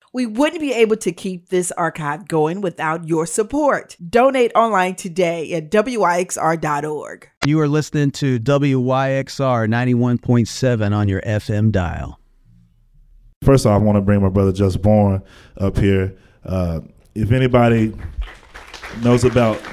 We wouldn't be able to keep this archive going without your support. Donate online today at wyxr.org. You are listening to WYXR 91.7 on your FM dial. First off, I want to bring my brother Just Born up here. If anybody knows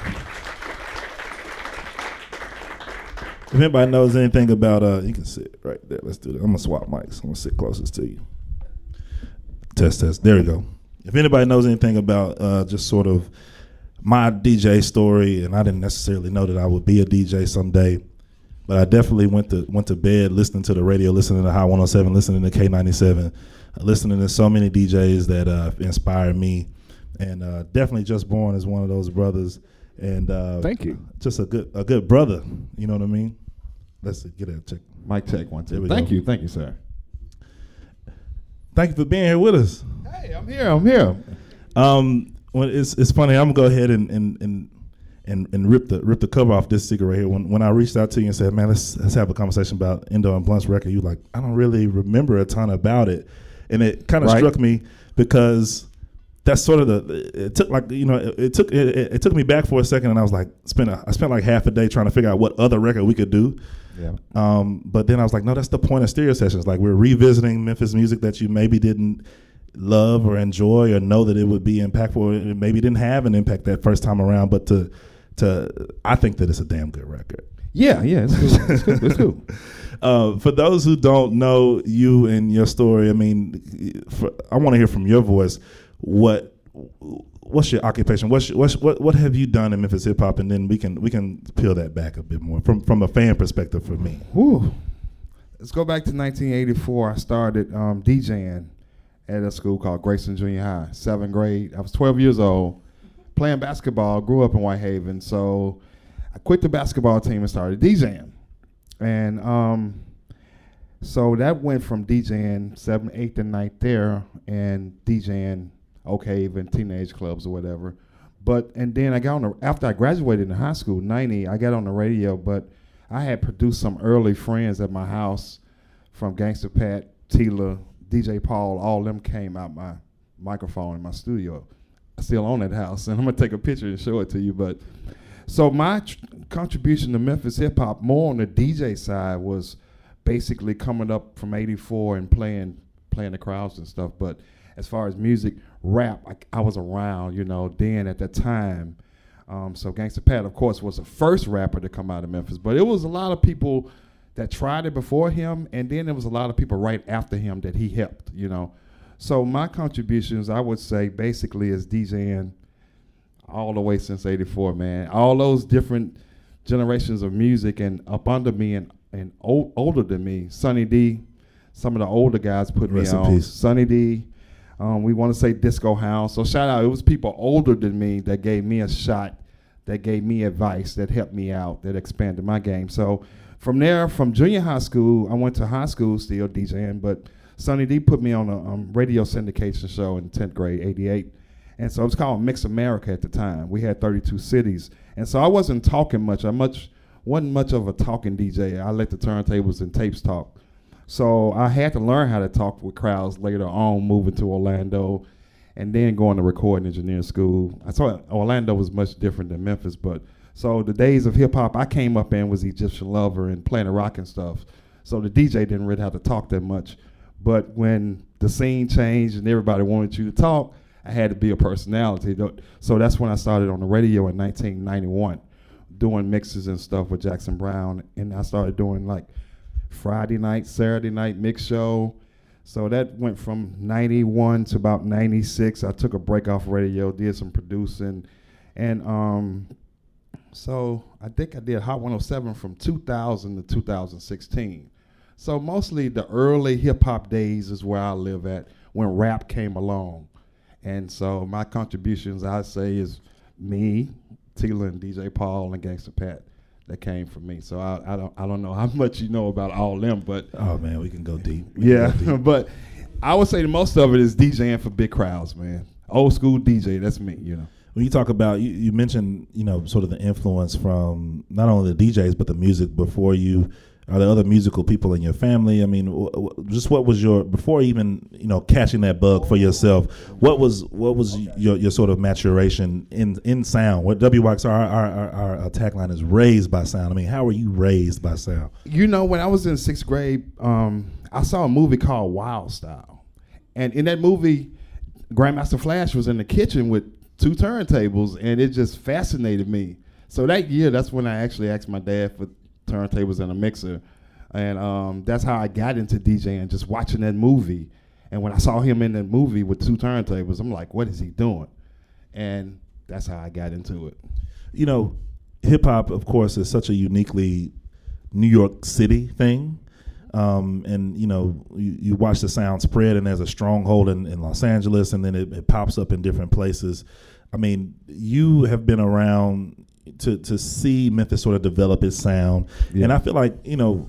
anything about, you can sit right there. Let's do that. I'm going to swap mics. I'm going to sit closest to you. Test. There we go. If anybody knows anything about just sort of my DJ story, and I didn't necessarily know that I would be a DJ someday, but I definitely went to bed listening to the radio, listening to High 107, listening to K97, listening to so many DJs that inspired me, and definitely Just Born is one of those brothers. And thank you. Just a good brother. You know what I mean? Let's get a check. Mic check 1 2. Thank you, sir. Thank you for being here with us. Hey, I'm here. When it's funny, I'm gonna go ahead and rip the cover off this cigarette here. When I reached out to you and said, "Man, let's have a conversation about Endo and Blunt's record," you like, I don't really remember a ton about it, and it kind of struck me because that's sort of it took me back for a second, and I was like, I spent like half a day trying to figure out what other record we could do. Yeah. But then I was like, no, that's the point of stereo sessions. Like, we're revisiting Memphis music that you maybe didn't love or enjoy or know that it would be impactful, or it maybe didn't have an impact that first time around. But I think that it's a damn good record. Yeah, it's cool. For those who don't know you and your story, I mean, I want to hear from your voice. What's your occupation? What have you done in Memphis hip hop? And then we can peel that back a bit more from a fan perspective for me. Whew. Let's go back to 1984. I started DJing at a school called Grayson Junior High, 7th grade. I was 12 years old, playing basketball. Grew up in Whitehaven, so I quit the basketball team and started DJing. And so that went from DJing 7th, 8th, and 9th there, and DJing Oak Haven, teenage clubs or whatever. And then I got after I graduated in high school, 90, I got on the radio, but I had produced some early friends at my house from Gangsta Pat, Tila, DJ Paul, all them came out my microphone in my studio. I still own that house, and I'm gonna take a picture and show it to you. But so my contribution to Memphis hip hop more on the DJ side was basically coming up from '84 and playing the crowds and stuff. But as far as music, rap, I was around, then at that time. So Gangsta Pat, of course, was the first rapper to come out of Memphis. But it was a lot of people that tried it before him, and then there was a lot of people right after him that he helped, So my contributions, I would say, basically is DJing all the way since '84, man. All those different generations of music, and up under me and older than me, Sonny D, some of the older guys put me on. Sonny D. We want to say Disco House. So shout out, it was people older than me that gave me a shot, that gave me advice, that helped me out, that expanded my game. So from there, from junior high school, I went to high school still DJing, but Sonny D put me on a radio syndication show in 10th grade, '88. And so it was called Mix America at the time. We had 32 cities. And so I wasn't talking much. Wasn't much of a talking DJ. I let the turntables and tapes talk. So I had to learn how to talk with crowds later on, moving to Orlando, and then going to recording engineering school. I thought Orlando was much different than Memphis, but so the days of hip hop I came up in was Egyptian Lover and Planet Rock and stuff. So the DJ didn't really have to talk that much. But when the scene changed and everybody wanted you to talk, I had to be a personality. So that's when I started on the radio in 1991, doing mixes and stuff with Jackson Brown, and I started doing like Friday night, Saturday night mix show. So that went from 91 to about 96. I took a break off radio, did some producing, and so I think I did Hot 107 from 2000 to 2016. So mostly the early hip hop days is where I live at, when rap came along. And so my contributions, I'd say, is me, Tila, and DJ Paul, and Gangsta Pat. That came from me. So I don't know how much you know about all them, but oh man, we can go deep. But I would say the most of it is DJing for big crowds, man. Old school DJ, that's me, When you talk about, you mentioned, sort of the influence from not only the DJs but the music before you. Are there other musical people in your family? I mean, just what was your, before even catching that bug for yourself? What was your sort of maturation in sound? What WYXR, our tagline is raised by sound. I mean, how were you raised by sound? When I was in 6th grade, I saw a movie called Wild Style, and in that movie, Grandmaster Flash was in the kitchen with 2 turntables, and it just fascinated me. So that year, that's when I actually asked my dad for turntables and a mixer, and that's how I got into DJing, just watching that movie. And when I saw him in that movie with 2 turntables, I'm like, what is he doing? And that's how I got into it. Hip hop, of course, is such a uniquely New York City thing. And you watch the sound spread, and there's a stronghold in Los Angeles, and then it pops up in different places. I mean, you have been around to see Memphis sort of develop its sound. Yeah. And I feel like,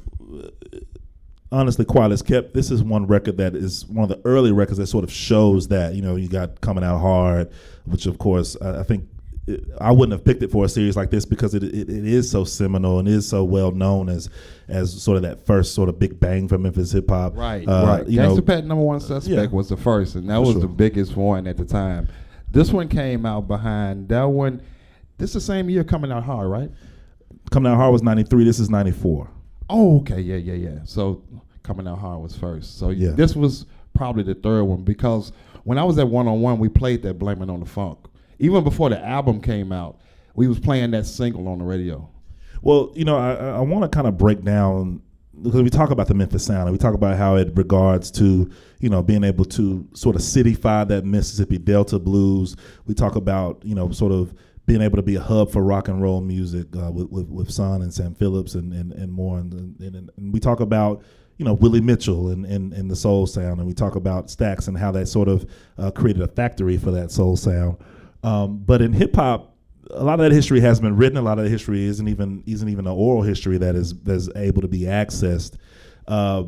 honestly, Quiet as Kept, this is one record that is one of the early records that sort of shows that, you got Coming Out Hard, which of course I think I wouldn't have picked it for a series like this because it is so seminal and is so well known as sort of that first sort of big bang for Memphis hip hop. Right. Gangsta Pat Number One Suspect was the first, and that was the biggest one at the time. This one came out behind that one. This is the same year Coming Out Hard, right? Coming Out Hard was 93. This is 94. Oh, okay. Yeah. So Coming Out Hard was first. So this was probably the third one, because when I was at 101, we played that Blame It on the Funk. Even before the album came out, we was playing that single on the radio. Well, I want to kind of break down, because we talk about the Memphis sound, and we talk about how it regards to, being able to sort of cityfy that Mississippi Delta blues. We talk about, sort of being able to be a hub for rock and roll music with Son and Sam Phillips and more. And we talk about, Willie Mitchell and the soul sound, and we talk about Stax and how that sort of created a factory for that soul sound. But in hip hop, a lot of that history has been written. A lot of the history isn't even an oral history that's able to be accessed. How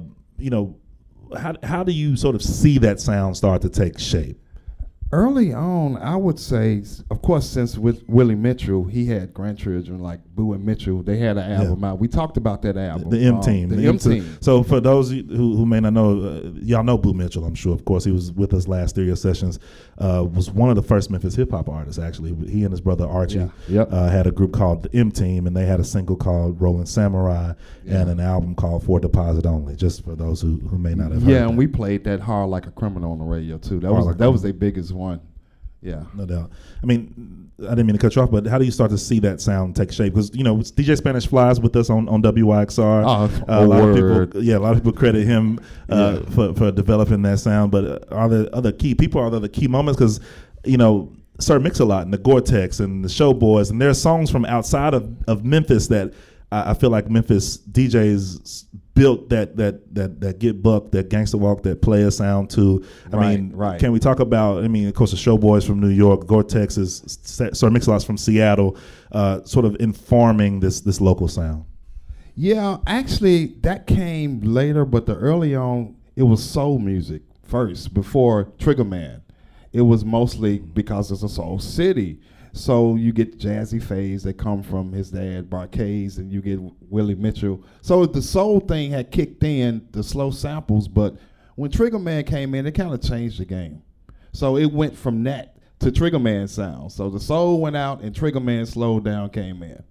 do you sort of see that sound start to take shape? Early on, I would say, of course, since with Willie Mitchell, he had grandchildren like Boo and Mitchell. They had an album out. We talked about that album. The M Team. The M Team. So for those who may not know, y'all know Boo Mitchell, I'm sure. Of course, he was with us last Stereo Sessions. Was one of the first Memphis hip hop artists, actually. He and his brother Archie had a group called the M Team, and they had a single called Rolling Samurai and an album called For Deposit Only, just for those who may not have heard and we played that Hard Like a Criminal on the radio, too. That was their biggest one. Yeah, no doubt. I mean, I didn't mean to cut you off, but how do you start to see that sound take shape? Because DJ Spanish Flies with us on WYXR. A lot of people credit him for developing that sound. But are there other key people? Are there the key moments? Because Sir Mix-a-Lot and the Gore-Tex and the Showboys, and there are songs from outside of Memphis that I feel like Memphis DJs built that Get Buck, that gangster walk, that player sound to. Can we talk about? Of course, the Showboys from New York, Gore-Tex is Sir Mix-a-Lot's from Seattle, sort of informing this local sound. Yeah, actually, that came later, but the early on, it was soul music first before Trigger Man. It was mostly because it's a soul city. So you get Jazzy Faze that come from his dad, Barkays, and you get Willie Mitchell. So the soul thing had kicked in, the slow samples, but when Trigger Man came in, it kind of changed the game. So it went from that to Trigger Man sound. So the soul went out and Trigger Man slowed down came in.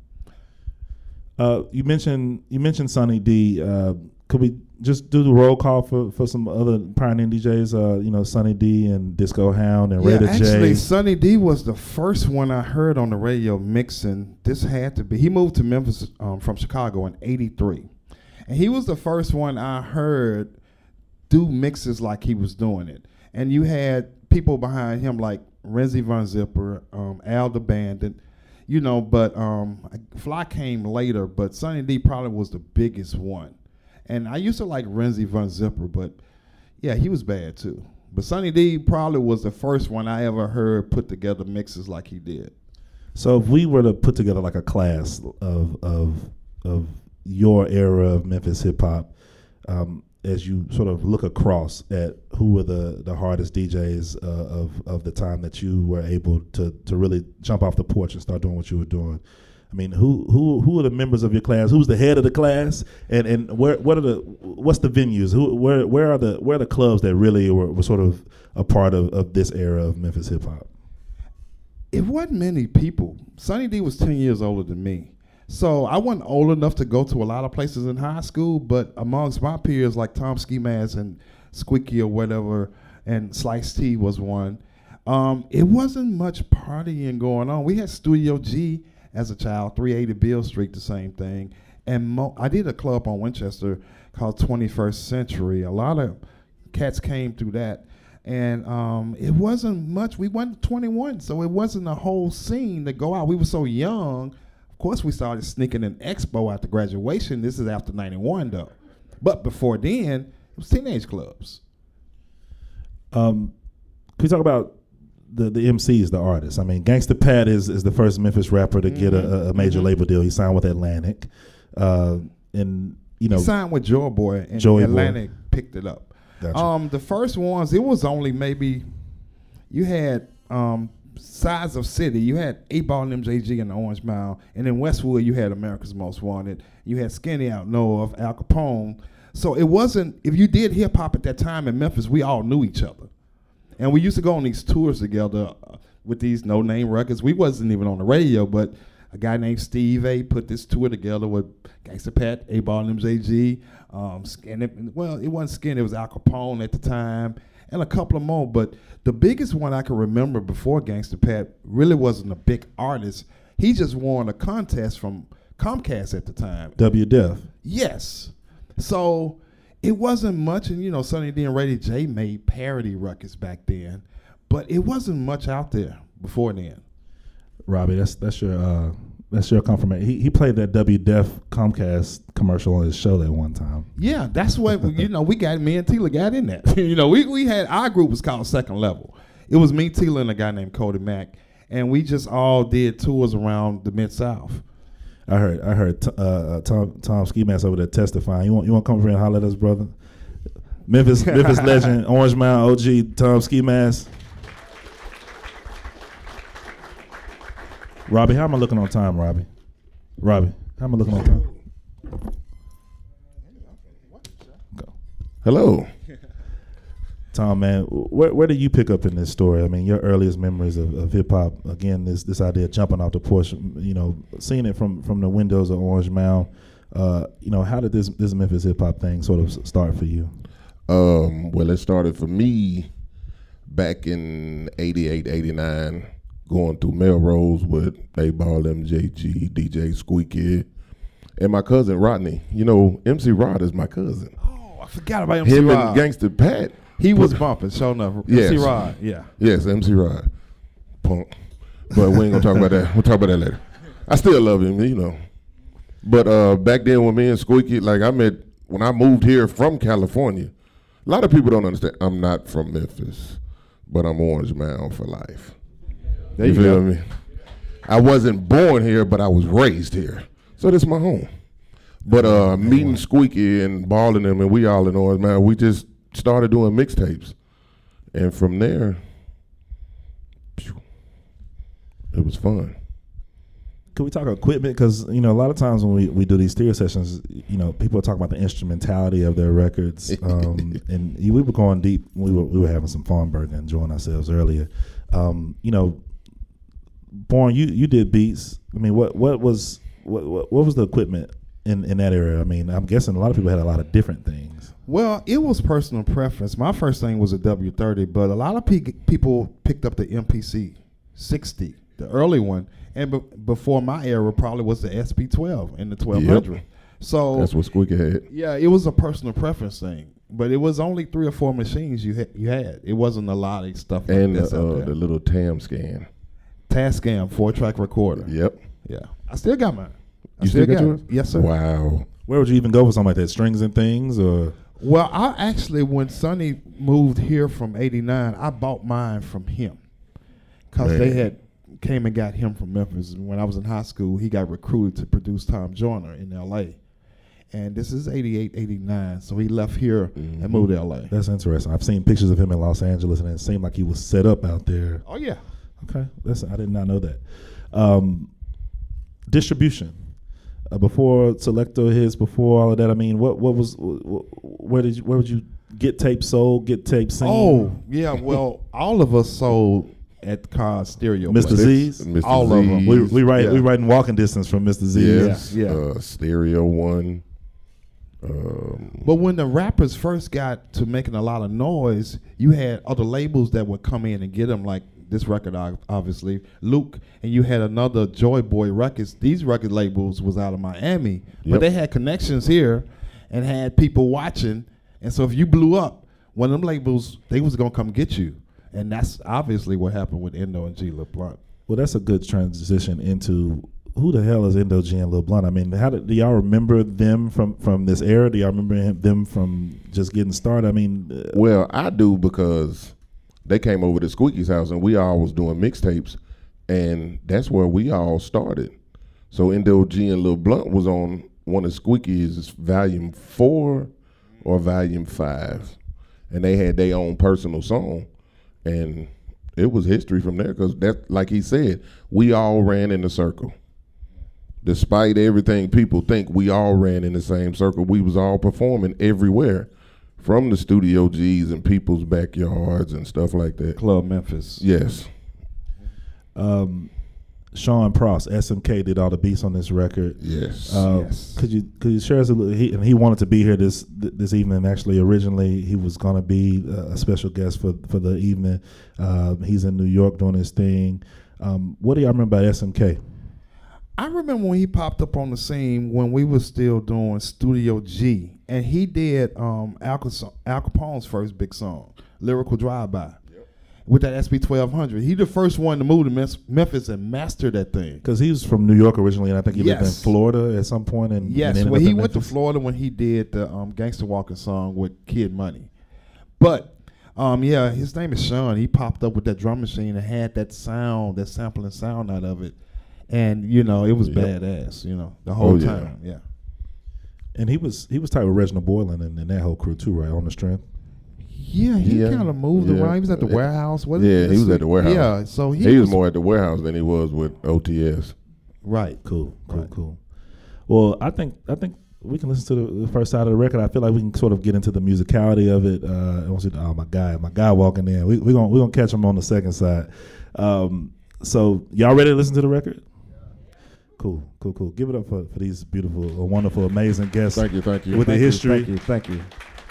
You mentioned Sonny D. Could we just do the roll call for some other pioneering DJs? Sonny D and Disco Hound and Raider J. Actually, Sonny D was the first one I heard on the radio mixing. This had to be. He moved to Memphis from Chicago in '83, and he was the first one I heard do mixes like he was doing it. And you had people behind him like Renzi Von Zipper, Al the Bandit, But Fly came later, but Sonny D probably was the biggest one. And I used to like Renzi Von Zipper, but yeah, he was bad too. But Sonny D probably was the first one I ever heard put together mixes like he did. So if we were to put together like a class of your era of Memphis hip hop, as you sort of look across at who were the hardest DJs of the time that you were able to really jump off the porch and start doing what you were doing, I mean, who are the members of your class? Who's the head of the class? And what's the venues? Where are the clubs that really were sort of a part of this era of Memphis hip hop? It wasn't many people. Sonny D was 10 years older than me. So I wasn't old enough to go to a lot of places in high school, but amongst my peers like Tom Ski Mask and Squeaky or whatever, and Slice T was one, it wasn't much partying going on. We had Studio G as a child, 380 Beale Street, the same thing. And I did a club on Winchester called 21st Century. A lot of cats came through that. And it wasn't much. We went to 21, so it wasn't a whole scene to go out. We were so young. Of course, we started sneaking in Expo after graduation. This is after 91, though. But before then, it was teenage clubs. Can we talk about the MCs, the artists? I mean, Gangsta Pat is the first Memphis rapper to get a major label deal. He signed with Atlantic. And, you know, he signed with Joy Boy, and Joy Atlantic Boy picked it up. Gotcha. The first ones, it was only maybe, you had Size of City, you had 8Ball and MJG in the Orange Mound, and in Westwood you had America's Most Wanted, you had Skinny Out North, Al Capone. So it wasn't, if you did hip hop at that time in Memphis, we all knew each other. And we used to go on these tours together with these no-name records. We wasn't even on the radio, but a guy named Steve A put this tour together with Gangsta Pat, 8Ball and MJG, well, it wasn't Skinny, it was Al Capone at the time, and a couple of more. But the biggest one I can remember before Gangsta Pat really wasn't a big artist. He just won a contest from Comcast at the time. WDEF. Yes. So it wasn't much, and you know, Sonny D and Ray J made parody records back then, but it wasn't much out there before then. Robbie, that's your confirmation. He played that WDEF Comcast commercial on his show that one time. Yeah, that's what you know. We got me and Tila got in that. You know, we had our group was called Second Level. It was me, Tila, and a guy named Cody Mack, and we just all did tours around the Mid-South. I heard Tom Ski Mask over there testifying. You want to come over here and holler at us, brother? Memphis legend, Orange Mound OG, Tom Ski Mask. Robbie, how am I looking on time, Robbie? Robbie, how am I looking on time? Go. Hello. Tom, man, where do you pick up in this story? I mean, your earliest memories of hip hop. Again, this idea of jumping off the porch, you know, seeing it from the windows of Orange Mound. You know, how did this Memphis hip hop thing sort of start for you? Well, it started for me back in 88, 89, going through Melrose with 8Ball, MJG, DJ Squeaky, and my cousin Rodney. You know, MC Rod is my cousin. Oh, I forgot about MC Him Rod. and Gangsta Pat. He was bumping, sure enough. Yes. MC Rod, yeah. Yes, MC Rod. Punk. But we ain't gonna talk about that. We'll talk about that later. I still love him, you know. But back then when me and Squeaky, like when I moved here from California, a lot of people don't understand. I'm not from Memphis, but I'm Orange Mound for life. There you you feel go. me? I wasn't born here, but I was raised here. So this is my home. But meeting Squeaky and balling them, and we all in Orange Mound, we just started doing mixtapes. And from there, it was fun. Could we talk equipment? Because, you know, a lot of times when we do these studio sessions, you know, people talk about the instrumentality of their records. And we were going deep. We were having some fun, Berg, and enjoying ourselves earlier. You know, Born, you did beats. I mean, what was the equipment in that area? I mean, I'm guessing a lot of people had a lot of different things. Well, it was personal preference. My first thing was a W30, but a lot of people picked up the MPC 60, the early one, and before my era probably was the SP12 and the 1200. Yep. So That's what Squeaky had. yeah, it was a personal preference thing, but it was only 3 or 4 machines you had. It wasn't a lot of stuff like And this out there. the little TAM scan. Tascam 4-track recorder. Yep. Yeah, I still got mine. I You still got it. yours? Yes, sir. Wow. Where would you even go for something like that? Strings and things, or? Well, I actually, when Sonny moved here from 89, I bought mine from him because they Man. had came and got him from Memphis. When I was in high school, he got recruited to produce Tom Joyner in L.A. And this is 88, 89, so he left here and moved to L.A. That's interesting. I've seen pictures of him in Los Angeles, and it seemed like he was set up out there. Oh, yeah. Okay, I did not know that. distribution. Before Selector hits, before all of that, I mean, where would you get tape sold, get tape seen? Oh, yeah, well, all of us sold at Car Stereo. Mr. Z's? Mr. All of them. Z's. We writing walking distance from Mr. Z's. Yes. Yeah. Stereo One. But when the rappers first got to making a lot of noise, you had other labels that would come in and get them, like this record, obviously, Luke, and you had another Joy Boy Records. These record labels was out of Miami, but Yep. they had connections here and had people watching. And so if you blew up, one of them labels, they was going to come get you. And that's obviously what happened with Endo and G. Lil Blunt. Well, that's a good transition into who the hell is Endo G and Lil Blunt. I mean, do y'all remember them from this era? Do y'all remember them from just getting started? I mean, Well, I do because they came over to Squeaky's house and we all was doing mixtapes, and that's where we all started. So Endo G and Lil Blunt was on one of Squeaky's volume 4 or volume 5, and they had their own personal song, and it was history from there because that, like he said, we all ran in a circle. Despite everything people think, we all ran in the same circle. We was all performing everywhere, from the Studio G's and people's backyards and stuff like that. Club Memphis. Yes. Sean Pross, SMK, did all the beats on this record. Yes. Yes. Could you share us a little? He wanted to be here this evening. Actually, originally he was going to be a special guest for the evening. He's in New York doing his thing. What do y'all remember about SMK? I remember when he popped up on the scene when we were still doing Studio G, and he did Al Capone's first big song, Lyrical Drive-By, with that SB 1200. He the first one to move to Memphis and master that thing. Because he was from New York originally, and I think he lived in Yes. Florida at some point. And Yes, ended well, up he in went to Memphis. Florida when he did the Gangsta Walking song with Kid Money. But, yeah, his name is Sean. He popped up with that drum machine and had that sound, that sampling sound out of it. And, you know, it was badass, you know, the whole time. Yeah. And he was tight with Reginald Boylan and that whole crew too, right? On the strength. Yeah, he Yeah. kind of moved Yeah. around. He was at the warehouse. What Yeah, he was at the warehouse. Yeah, so He was more at the warehouse than he was with OTS. right. Cool. Right. Well, I think we can listen to the first side of the record. I feel like we can sort of get into the musicality of it. Oh, my guy walking in. We're gonna catch him on the second side. So y'all ready to listen to the record? Cool. Give it up for these beautiful, wonderful, amazing guests. Thank you. With the history. Thank you.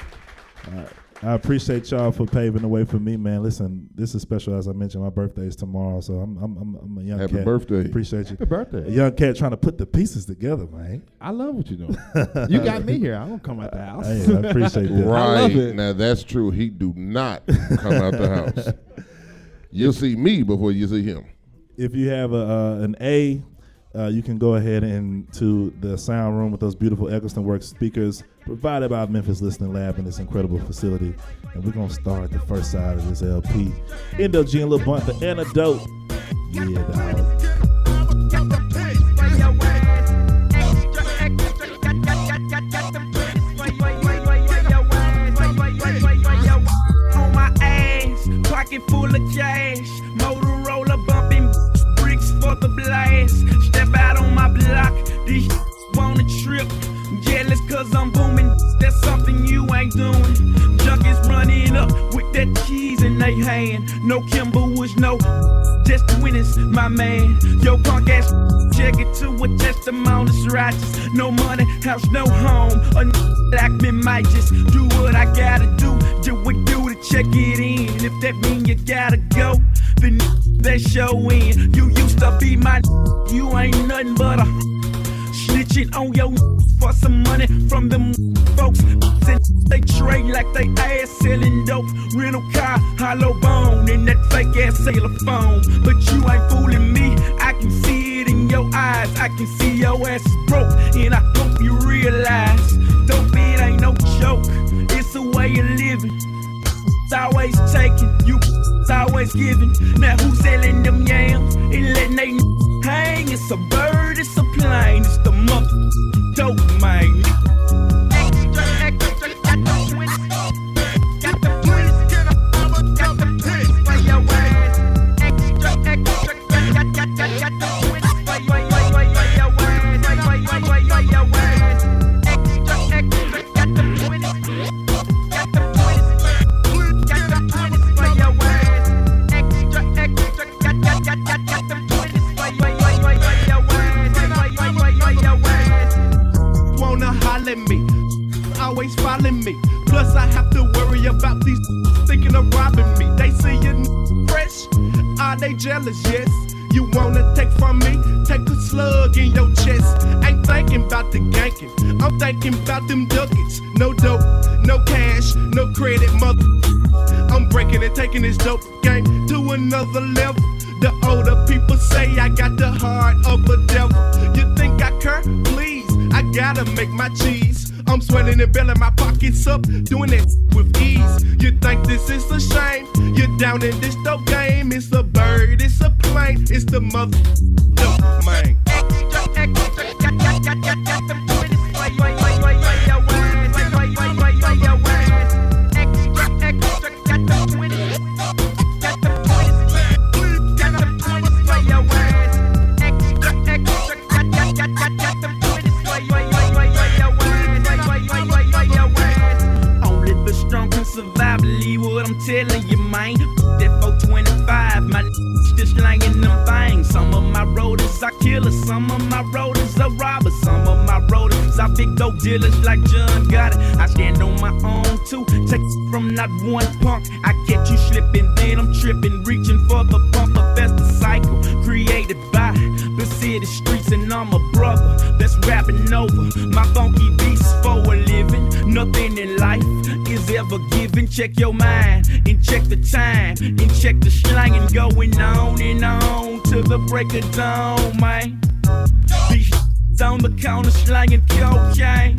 I appreciate y'all for paving the way for me, man. Listen, this is special. As I mentioned, my birthday is tomorrow, so I'm a young cat. Happy birthday. Appreciate you. Happy birthday. A young cat trying to put the pieces together, man. I love what you're doing. You got me here. I don't come out the house. Hey, I appreciate that. Right. love it. Now, that's true. He do not come out the house. You'll see me before you see him. If you have an A, you can go ahead into the sound room with those beautiful Eccleston Works speakers provided by Memphis Listening Lab in this incredible facility. And we're going to start the first side of this LP. Endo G and Lil Blunt, The Antidote. Yeah, dog. On my ass, pocket full of cash, Motorola bumping bricks for the blast. Step out on my block, these want a trip. Jealous cause I'm booming, that's something you ain't doing. Junkies running up with that cheese in they hand. No Kimber Woods, no, just winners, my man. Yo punk ass, check it to a testimony's righteous. No money, house, no home. A like me might just do what I gotta do. Do what do to check it in. If that mean you gotta go, then that show in. You used to be my, you ain't nothing but a snitching on your for some money from them folks. They trade like they ass selling dope. Rental car, hollow bone, and that fake ass sailor phone. But you ain't fooling me. I can see it in your eyes. I can see your ass is broke, and I hope you realize dope it ain't no joke. It's a way of living. It's always taking, you it's always giving. Now who's selling them yams and letting they hang? It's a bird, it's a plane, it's the month dope, man. thinking of robbing me. They see you fresh, are they jealous? Yes. You wanna take from me? Take a slug in your chest. Ain't thinking about the ganking, I'm thinking about them ducats. No dope, no cash, no credit, mother. I'm breaking and taking this dope game to another level. The older people say I got the heart of a devil. You think I care? Please, I gotta make my cheese. I'm swelling and belling my pockets up, doing it with ease. You think this is a shame? You're down in this dope game. It's a bird, it's a plane, it's the mother dope, man. Survive, believe what I'm telling you, man. That 425, my just slanging them things. Some of my rollers are killers, some of my rollers are robbers, some of my rollers are big dope dealers like John Gotti. I stand on my own too, take from not one punk. I catch you slipping, then I'm tripping, reaching for the bumper. That's the cycle created by the city streets, and I'm a brother that's rapping over my funky beats for a living. Nothing in life is ever given. Check your mind and check the time and check the slanging going on and on till the break of dawn, man. These on the counter slanging cocaine.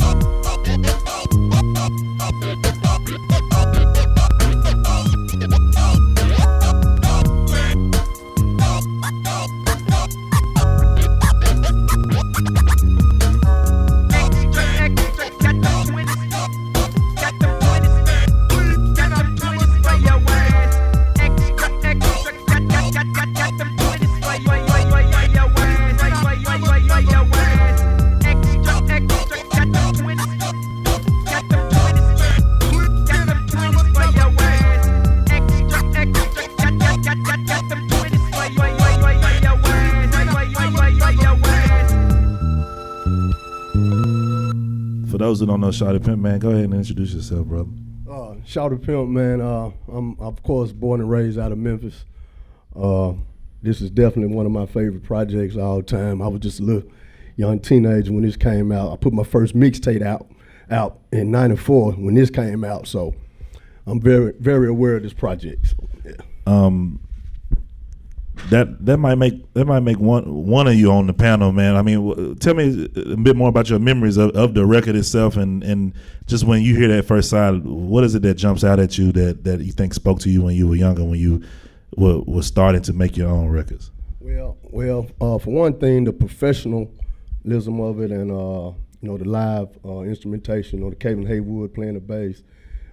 For those who don't know Shawty Pimp, man, go ahead and introduce yourself, brother. Shawty Pimp, man, I'm, of course, born and raised out of Memphis. This is definitely one of my favorite projects all the time. I was just a little young teenager when this came out. I put my first mixtape out in '94 when this came out, so I'm very, very aware of this project. So, yeah. That might make one of you on the panel, man. I mean, tell me a bit more about your memories of the record itself, and just when you hear that first side, what is it that jumps out at you that you think spoke to you when you were younger, when you were starting to make your own records? Well, for one thing, the professionalism of it, and the live instrumentation, the Kevin Haywood playing the bass.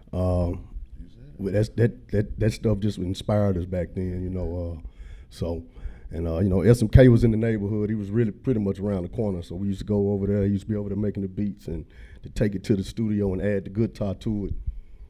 That stuff just inspired us back then, So, and SMK was in the neighborhood. He was really pretty much around the corner. So we used to go over there. He used to be over there making the beats, and to take it to the studio and add the guitar to it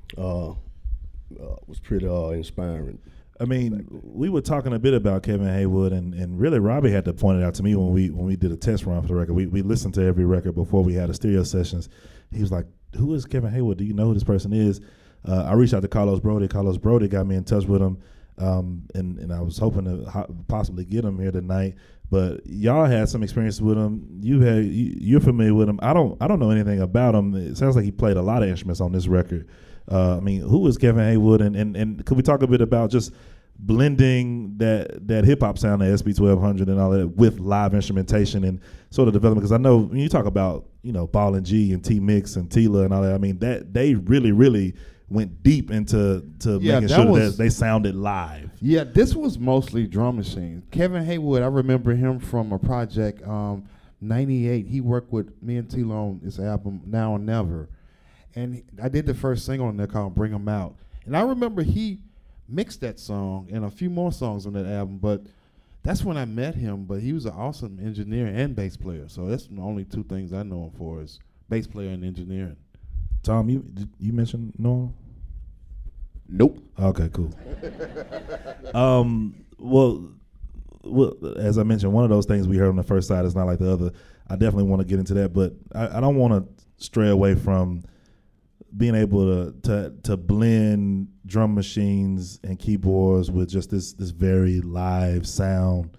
was pretty inspiring. I mean, we were talking a bit about Kevin Haywood, and really Robbie had to point it out to me when we did a test run for the record. We listened to every record before we had the stereo sessions. He was like, "Who is Kevin Haywood? Do you know who this person is?" I reached out to Carlos Brody. Carlos Brody got me in touch with him. And I was hoping to possibly get him here tonight, but y'all had some experience with him. You're familiar with him. I don't know anything about him. It sounds like he played a lot of instruments on this record. I mean, who is Kevin Haywood? And could we talk a bit about just blending that hip hop sound of SB 1200 and all that with live instrumentation and sort of development? Because I know when you talk about Ball and G and T Mix and Tila and all that, I mean that they really went deep into making sure that they sounded live. Yeah, this was mostly drum machines. Kevin Haywood, I remember him from a project, 98. He worked with me and Tila on this album, Now or Never. And I did the first single on there called Bring 'Em Out. And I remember he mixed that song and a few more songs on that album, but that's when I met him. But he was an awesome engineer and bass player. So that's the only two things I know him for is bass player and engineering. Tom, you mentioned Noel? Nope. Okay, cool. Well, as I mentioned, one of those things we heard on the first side is not like the other. I definitely want to get into that, but I don't want to stray away from being able to blend drum machines and keyboards with just this very live sound.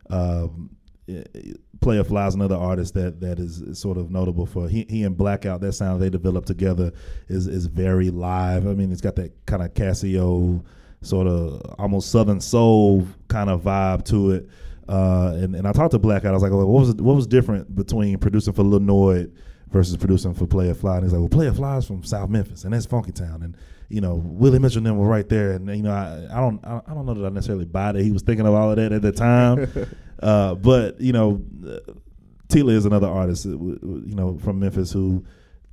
Playa Fly is another artist that is sort of notable for he and Blackout. That sound they developed together is very live. I mean, it's got that kind of Casio sort of almost Southern soul kind of vibe to it. And I talked to Blackout. I was like, well, what was different between producing for Lil Noid versus producing for Playa Fly? And he's like, well, Playa Fly is from South Memphis, and that's Funky Town, and Willie Mitchell and them were right there. And I don't know that I necessarily buy that he was thinking of all of that at the time. But Tila is another artist, from Memphis who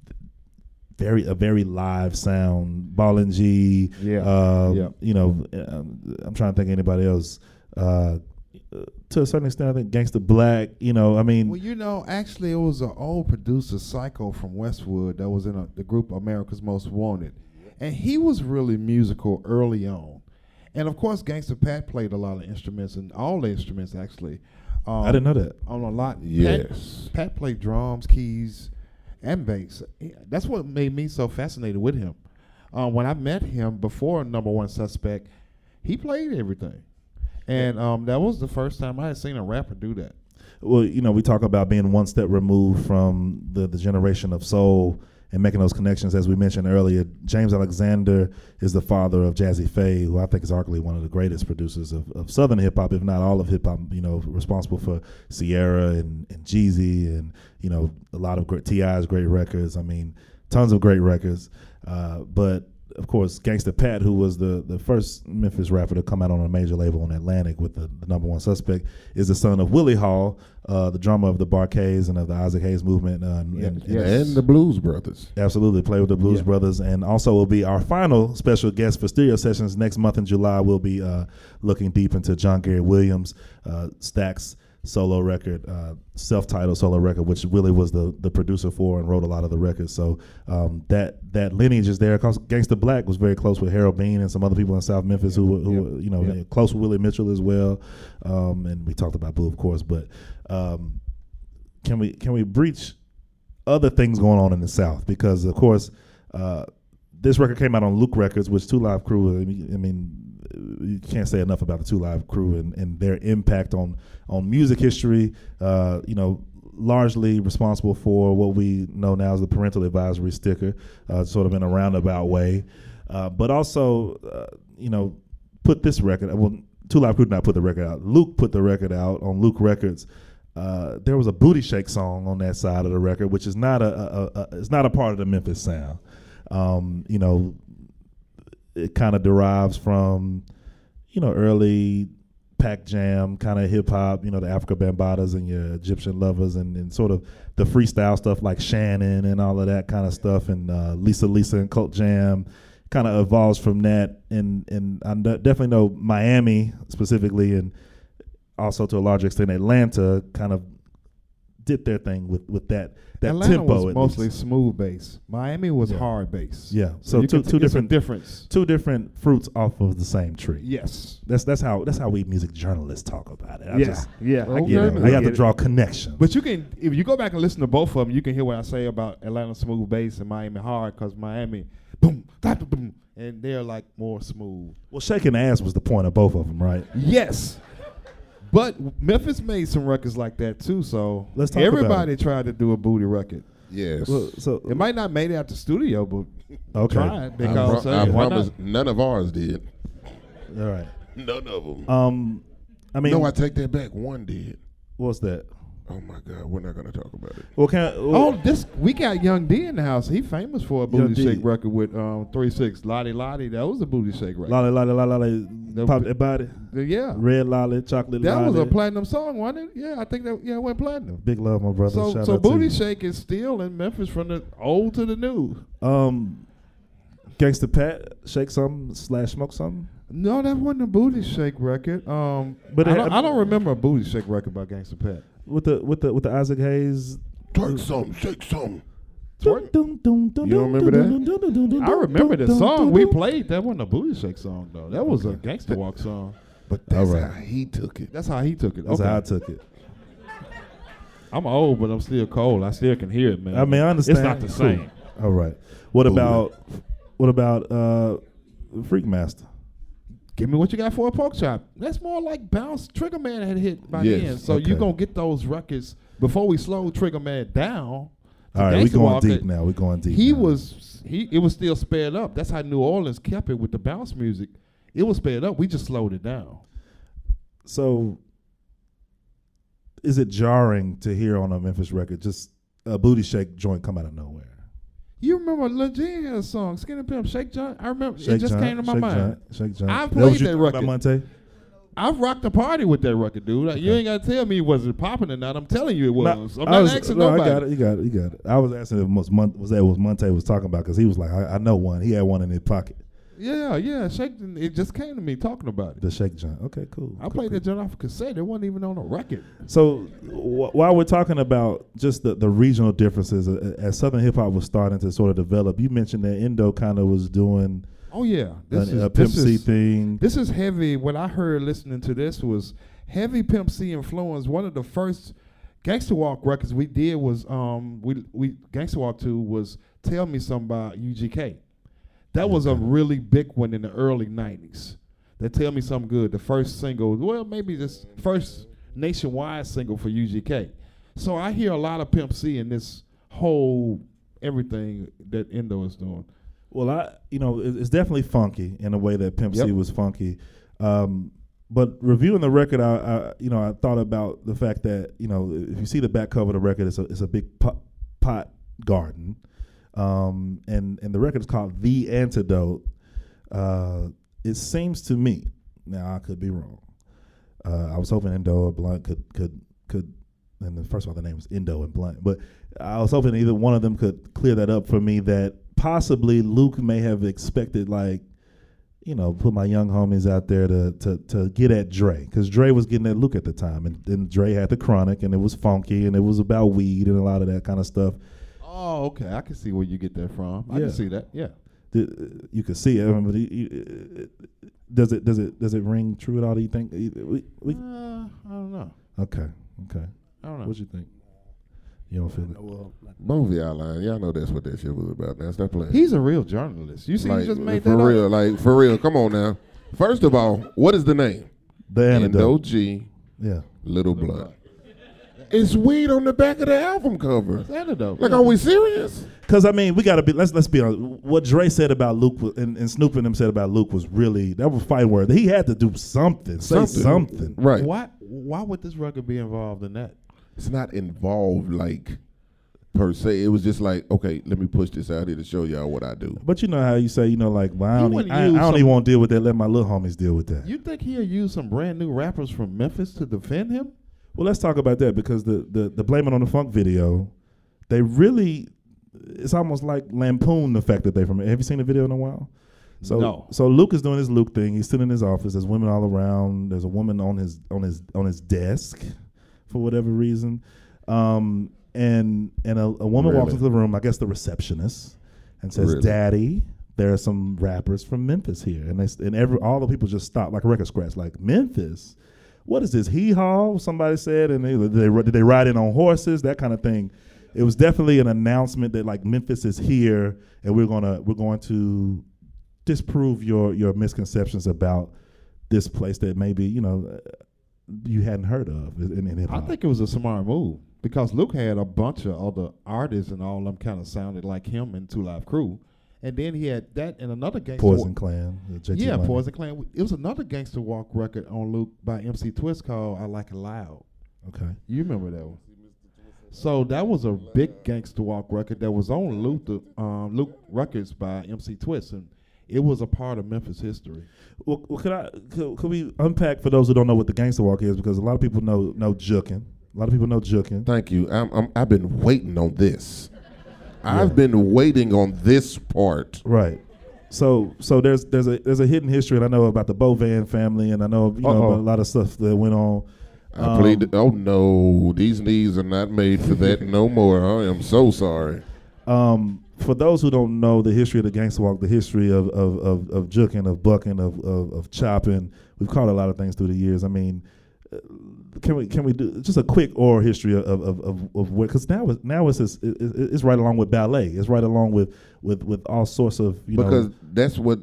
a very live sound. Ballin' G. I'm trying to think of anybody else. To a certain extent, I think Gangsta Black. Actually, it was an old producer, Psycho from Westwood, that was in the group America's Most Wanted, and he was really musical early on. And of course, Gangsta Pat played a lot of instruments, and all the instruments actually. I didn't know that. On a lot. Yes. Pat played drums, keys, and bass. That's what made me so fascinated with him. When I met him before Number One Suspect, he played everything. And that was the first time I had seen a rapper do that. Well, we talk about being one step removed from the generation of soul and making those connections. As we mentioned earlier, James Alexander is the father of Jazzy Faye, who I think is arguably one of the greatest producers of Southern hip-hop, if not all of hip-hop, responsible for Sierra and Jeezy and, a lot of T.I.'s great records. I mean, tons of great records. But of course, Gangsta Pat, who was the first Memphis rapper to come out on a major label on Atlantic with the Number One Suspect, is the son of Willie Hall, the drummer of the Bar-Kays and of the Isaac Hayes movement. And the Blues Brothers. Absolutely, play with the Blues Brothers. And also will be our final special guest for Stereo Sessions next month in July. We'll be looking deep into John Gary Williams, Stax solo record, self-titled solo record, which Willie was the producer for and wrote a lot of the records. So that lineage is there. Because Gangsta Black was very close with Harold Bean and some other people in South Memphis who were close with Willie Mitchell as well. And we talked about Boo, of course. But can we breach other things going on in the South? Because of course this record came out on Luke Records, which Two Live Crew. I mean, you can't say enough about the Two Live Crew and their impact on music history. Largely responsible for what we know now as the parental advisory sticker, sort of in a roundabout way. But also, put this record. Well, Two Live Crew did not put the record out. Luke put the record out on Luke Records. There was a Booty Shake song on that side of the record, which is not it's not a part of the Memphis sound. It kind of derives from, early Pac Jam kind of hip hop, the Africa Bambatas and your Egyptian Lovers and sort of the freestyle stuff like Shannon and all of that kind of stuff, and Lisa and Cult Jam kind of evolves from that. And I definitely know Miami specifically, and also to a larger extent Atlanta, kind of did their thing with that Atlanta tempo. was mostly smooth bass. Miami was hard bass. Yeah, so two different fruits off of the same tree. Yes, that's how we music journalists talk about it. I got to draw connections. But you can, if you go back and listen to both of them, you can hear what I say about Atlanta smooth bass and Miami hard, because Miami boom, boom, and they're like more smooth. Well, shaking ass was the point of both of them, right? Yes. But Memphis made some records like that too, so let's talk everybody tried to do a booty record. Yes. Well, so it might not made it out the studio, but tried, because I promise none of ours did. All right. None of them. I mean, no, I take that back. One did. What's that? Oh my God, we're not going to talk about it. Well, we got Young D in the house. He famous for a booty shake record with 3-6 Lottie Lottie. That was a booty shake record. Lolly, pop that body. Yeah, red lolly, chocolate. That lolly. was a platinum song, wasn't it? Yeah, I think that it went platinum. Big love, my brother. So, Shout out booty to shake is still in Memphis from the old to the new. Gangsta Pat, shake something / smoke something. No, that wasn't a booty shake record. But I don't remember a booty shake record by Gangsta Pat. With the Isaac Hayes. Twerk something, shake something. You don't remember that? I remember the song we played. That wasn't a booty shake song though. That was a Gangsta Walk song. But that's how he took it. That's how he took it. That's how I took it. I'm old, but I'm still cold. I still can hear it, man. I mean, I understand. It's not the same. All right. What about Freakmaster? Give me what you got for a pork chop. That's more like Bounce. Trigger Man had hit by Yes. then, so Okay. you're gonna get those records before we slow Trigger Man down. All right, we're Gangsta going Walker, deep now. We're going deep. It now. was still sped up. That's how New Orleans kept it with the bounce music. It was sped up. We just slowed it down. So, is it jarring to hear on a Memphis record just a booty shake joint come out of nowhere? You remember Lil Jon had a song, Skinny Pimp, Shake Joint? I remember. Shake it just Joint, came to my Shake mind. Joint, Shake Joint. I That played was you that talking about record. Monte? I've rocked a party with that record, dude. Like, you ain't got to tell me was it popping or not. I'm telling you it was. I'm not asking nobody. I got it. You got it. I was asking if was Monte was talking about because he was like, I know one. He had one in his pocket. Yeah. Shake. It just came to me talking about it. The Shake Joint. Okay, cool. I played that joint off a cassette. It wasn't even on a record. So while we're talking about just the regional differences, as Southern hip hop was starting to sort of develop, you mentioned that Endo kind of was doing Oh yeah, a Pimp C thing. This is heavy. What I heard listening to this was heavy Pimp C influence. One of the first Gangsta Walk records we did was we Gangsta Walk 2 was Tell Me Something by UGK. That was a really big one in the early 90s. That Tell Me Something Good, the first single, well maybe this first nationwide single for UGK. So I hear a lot of Pimp C in this whole everything that Endo is doing. Well, it's definitely funky in a way that Pimp C Yep. was funky. But reviewing the record, I thought about the fact that if you see the back cover of the record, it's a big pot garden, and the record is called The Antidote. It seems to me, now I could be wrong. I was hoping Endo or Blunt could. And first of all, the name was Endo and Blunt, but I was hoping either one of them could clear that up for me. That possibly Luke may have expected, put my young homies out there to get at Dre, because Dre was getting at Luke at the time, and Dre had the Chronic, and it was funky, and it was about weed and a lot of that kind of stuff. Oh, okay. I can see where you get that from. I can see that. Yeah. You could see it. Does it ring true at all? Do you think? I don't know. Okay. I don't know. What you think? You don't feel it? Both of y'all lying. Y'all know that's what that shit was about. Now stop playing. He's a real journalist. You see, he just made that for up. real. For real. Come on now. First of all, what is the name? The Antidote. Endo G. Yeah. Little Blood. It's weed on the back of the album cover. It's Antidote. Like, are we serious? Because we gotta be. Let's be honest. What Dre said about Luke and Snoop and them said about Luke was really, that was fighting word. He had to do something. Say something. Right. Why would this record be involved in that? It's not involved per se. It was just like, okay, let me push this out here to show y'all what I do. But you know how you say, well, I don't wouldn't even use some- want to deal with that. Let my little homies deal with that. You think he'll use some brand new rappers from Memphis to defend him? Well, let's talk about that, because the Blame It on the Funk video, they really, it's almost like lampoon the fact that they from. Have you seen the video in a while? No. So Luke is doing his Luke thing. He's sitting in his office. There's women all around. There's a woman on his desk for whatever reason, and a woman walks into the room. I guess the receptionist, and says, Really? "Daddy, there are some rappers from Memphis here," and all the people just stop like a record scratch, like, Memphis. What is this, hee haw? Somebody said, and did they ride in on horses? That kind of thing. It was definitely an announcement that Memphis is here, and we're going to disprove your misconceptions about this place that maybe you hadn't heard of in hip hop. I think it was a smart move because Luke had a bunch of other artists and all of them kind of sounded like him in Two Live Crew, and then he had that and another gangster. Poison Clan. JT Yeah, Money. Poison Clan. It was another Gangsta Walk record on Luke by MC Twist called I Like It Loud. Okay. You remember that one? So that was a big Gangsta Walk record that was on Luke Records by MC Twist, and it was a part of Memphis history. Well, could we unpack for those who don't know what the Gangsta Walk is, because a lot of people know Jukin. A lot of people know Jukin. Thank you. I've been waiting on this. I've been waiting on this part. Right. So there's a hidden history, and I know about the Bovan family, and I know about a lot of stuff that went on. I played. Oh no, these knees are not made for that no more. I am so sorry. For those who don't know the history of the Gangsta Walk, the history of juking, of bucking, of chopping, we've called it a lot of things through the years. I mean, can we do just a quick oral history of where? Because now it's right along with ballet. It's right along with all sorts of because that's what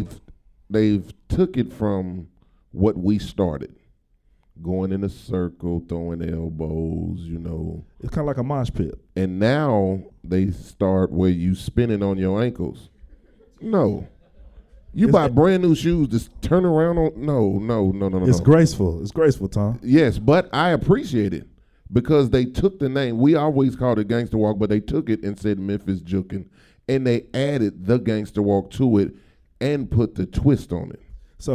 they've took it from what we started. Going in a circle, throwing elbows, It's kind of like a mosh pit. And now they start where you spinning on your ankles. No. You buy brand new shoes, just turn around on. No. It's graceful. It's graceful, Tom. Yes, but I appreciate it because they took the name. We always called it Gangster Walk, but they took it and said Memphis Jukin, and they added the Gangster Walk to it and put the twist on it.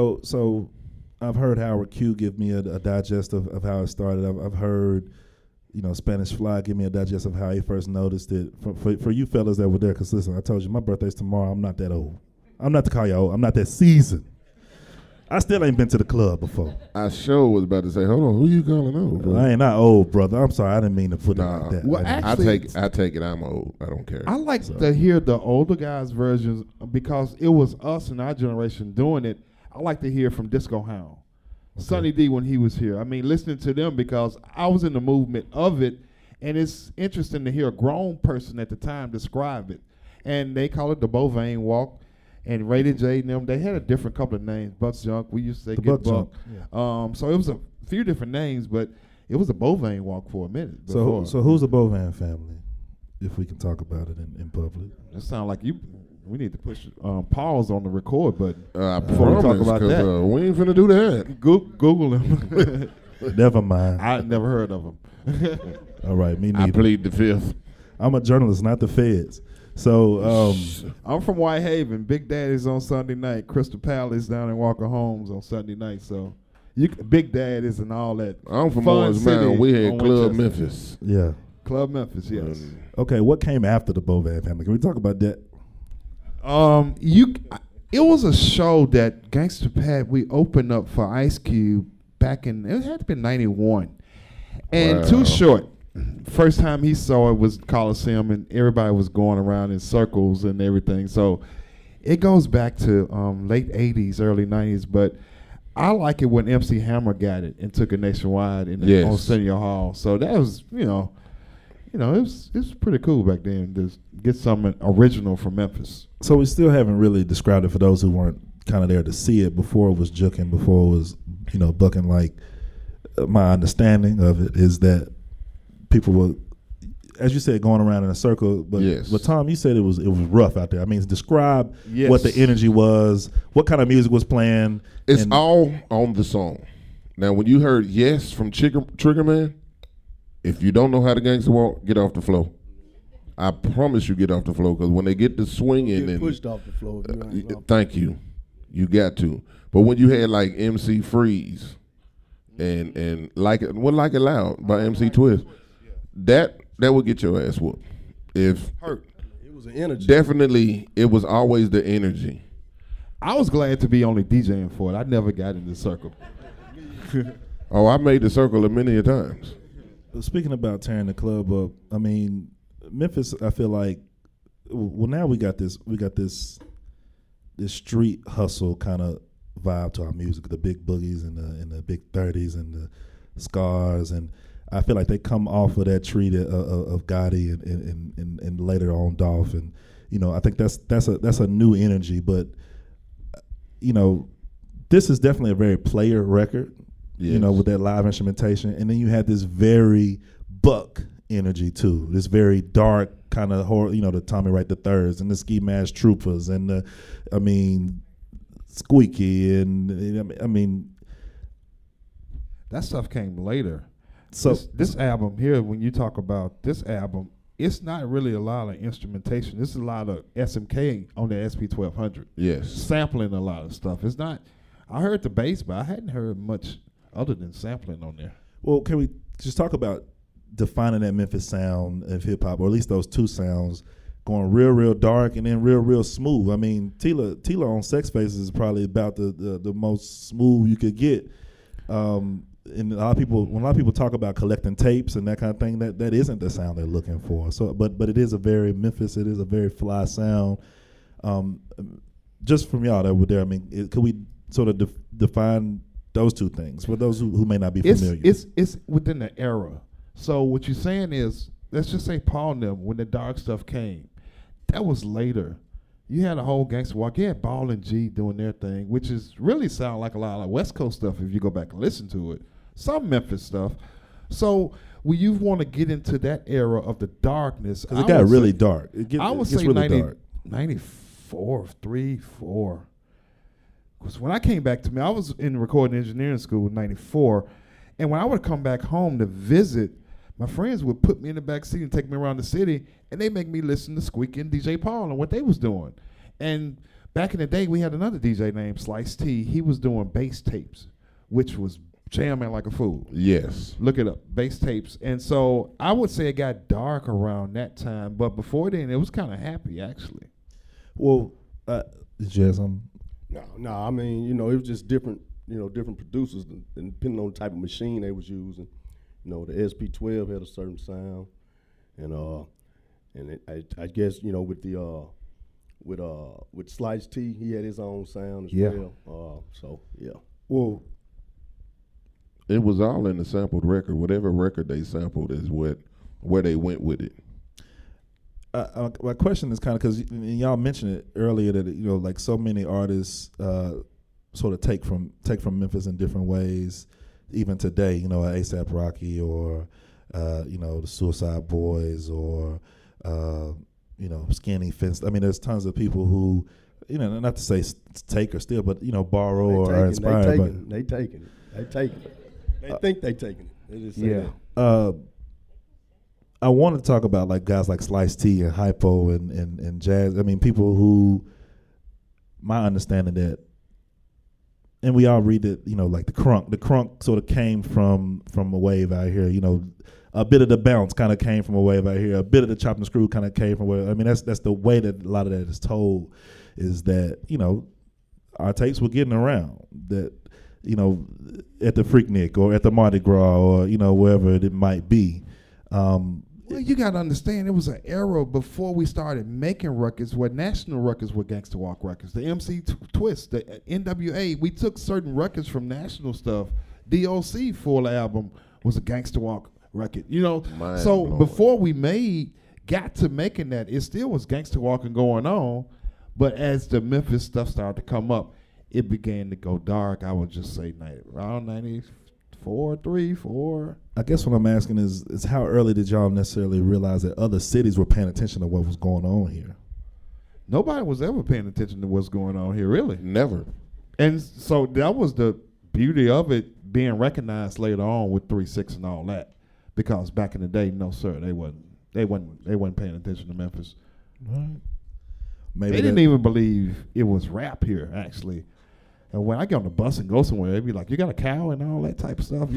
So I've heard Howard Q give me a digest of how it started. I've heard, Spanish Fly give me a digest of how he first noticed it. For you fellas that were there, because listen, I told you my birthday's tomorrow. I'm not that old. I'm not to call you old. I'm not that seasoned. I still ain't been to the club before. I sure was about to say, hold on, who you calling old, bro? I ain't not old, brother. I'm sorry. I didn't mean to put it like that. Well, I take it. I'm old. I don't care. I like to hear the older guys' versions because it was us in our generation doing it. I like to hear from Disco Hound. Okay. Sonny D when he was here. I mean, listening to them because I was in the movement of it, and it's interesting to hear a grown person at the time describe it. And they call it the Bovine Walk. And Rated J and them, they had a different couple of names. Buck's Junk, we used to say Get Buck. Yeah. So it was a few different names, but it was a Bovine Walk for a minute. So who's the Bovine family, if we can talk about it in public? That sounds like we need to push pause on the record button before we talk about that. We ain't finna do that. Google him. Never mind. I never heard of him. All right, me neither. I plead the fifth. I'm a journalist, not the feds. So I'm from Whitehaven. Big Daddy's on Sunday night. Crystal Palace down in Walker Homes on Sunday night. So Big Daddy's and all that. I'm from Orange Mountain. We had Club Memphis. Yeah. Club Memphis, yes. Okay, what came after the Bovine family? Can we talk about that? It was a show that Gangsta Pat, we opened up for Ice Cube back in, it had to be 91. And Too Short. First time he saw it was Coliseum, and everybody was going around in circles and everything. So it goes back to late 80s, early 90s. But I like it when MC Hammer got it and took it nationwide on Senior Hall. So that was, it was pretty cool back then to get something original from Memphis. So we still haven't really described it for those who weren't kind of there to see it before it was juking, before it was, bucking. Like my understanding of it is that people were, as you said, going around in a circle. But Tom, you said it was rough out there. I mean, describe what the energy was, what kind of music was playing. It's all on the song. Now, when you heard Yes from Trigger Man, if you don't know how to gangster walk, get off the floor. I promise you get off the floor, because when they get to swinging and pushed off the floor. Thank you. You got to. But when you had like MC Freeze and Like It Loud by MC Twist, that would get your ass whooped. If hurt. It was an energy. Definitely, it was always the energy. I was glad to be only DJing for it. I never got in the circle. Oh, I made the circle a many a times. Speaking about tearing the club up, I mean, Memphis, I feel like, well, now we got this street hustle kind of vibe to our music, the big boogies and the big 30s and the scars, and I feel like they come off of that tree of Gotti and later on Dolph, and I think that's a new energy, but this is definitely a very player record, with that live instrumentation, and then you had this very Buck energy too, this very dark kind of horror, the Tommy Wright the Thirds and the Ski Mask Troopers and Squeaky and that stuff came later. So this album here, when you talk about this album, it's not really a lot of instrumentation. This is a lot of SMK on the SP1200. Yes, sampling a lot of stuff. It's not. I heard the bass, but I hadn't heard much other than sampling on there. Well, can we just talk about defining that Memphis sound of hip hop, or at least those two sounds, going real dark and then real smooth? I mean, Tila on Sex Faces is probably about the most smooth you could get. And when a lot of people talk about collecting tapes and that kind of thing, that isn't the sound they're looking for. So, but it is a very Memphis. It is a very fly sound. Just from y'all that were there, I mean, could we sort of define Those two things for those who may not be It's familiar. it's within the era. So what you're saying is, let's just say Paul and them, when the dark stuff came, that was later. You had a whole gangster walk. You had Ball and G doing their thing, which is really sound like a lot of West Coast stuff if you go back and listen to it. Some Memphis stuff. So when you want to get into that era of the darkness, because it got really dark. I would say really dark. 94, 3, 4. Because when I came back to me, I was in recording engineering school in 94. And when I would come back home to visit, my friends would put me in the back seat and take me around the city, and they make me listen to Squeaky and DJ Paul and what they was doing. And back in the day, we had another DJ named Slice T. He was doing bass tapes, which was jamming like a fool. Yes. Look it up, bass tapes. And so I would say it got dark around that time, but before then, it was kind of happy, actually. Well, did you have something? No. I mean, it was just different, different producers, and depending on the type of machine they was using. The SP12 had a certain sound, and I guess with Slice T, he had his own sound as well. So yeah. Well, it was all in the sampled record. Whatever record they sampled is where they went with it. My question is kind of because y'all mentioned it earlier that like so many artists sort of take from Memphis in different ways. Even today, A$AP Rocky or the Suicide Boys or Skinny Fence. I mean, there's tons of people who not to say take or steal, but borrow or are inspired. They taking it. They think they taking it. They just say that. I wanted to talk about like guys like Slice T and Hypo and Jazz. I mean, people who, my understanding that, and we all read it, like the crunk. The crunk sort of came from a wave out here. A bit of the bounce kind of came from a wave out here. A bit of the chop and screw kind of came from where. I mean, that's the way that a lot of that is told. Is that our tapes were getting around. That at the Freaknik or at the Mardi Gras or wherever it might be. Well, you got to understand, it was an era before we started making records where national records were Gangsta Walk records. The MC Twist, the NWA, we took certain records from national stuff. DOC full album was a Gangsta Walk record. So before we got to making that, it still was Gangsta Walking going on. But as the Memphis stuff started to come up, it began to go dark. I would just say around 94, 3, 4. I guess what I'm asking is how early did y'all necessarily realize that other cities were paying attention to what was going on here? Nobody was ever paying attention to what's going on here, really. Never. And so that was the beauty of it being recognized later on with 3-6 and all that. Because back in the day, no sir, they wasn't paying attention to Memphis. Right. Maybe they didn't even believe it was rap here, actually. And when I get on the bus and go somewhere, they'd be like, you got a cow and all that type of stuff,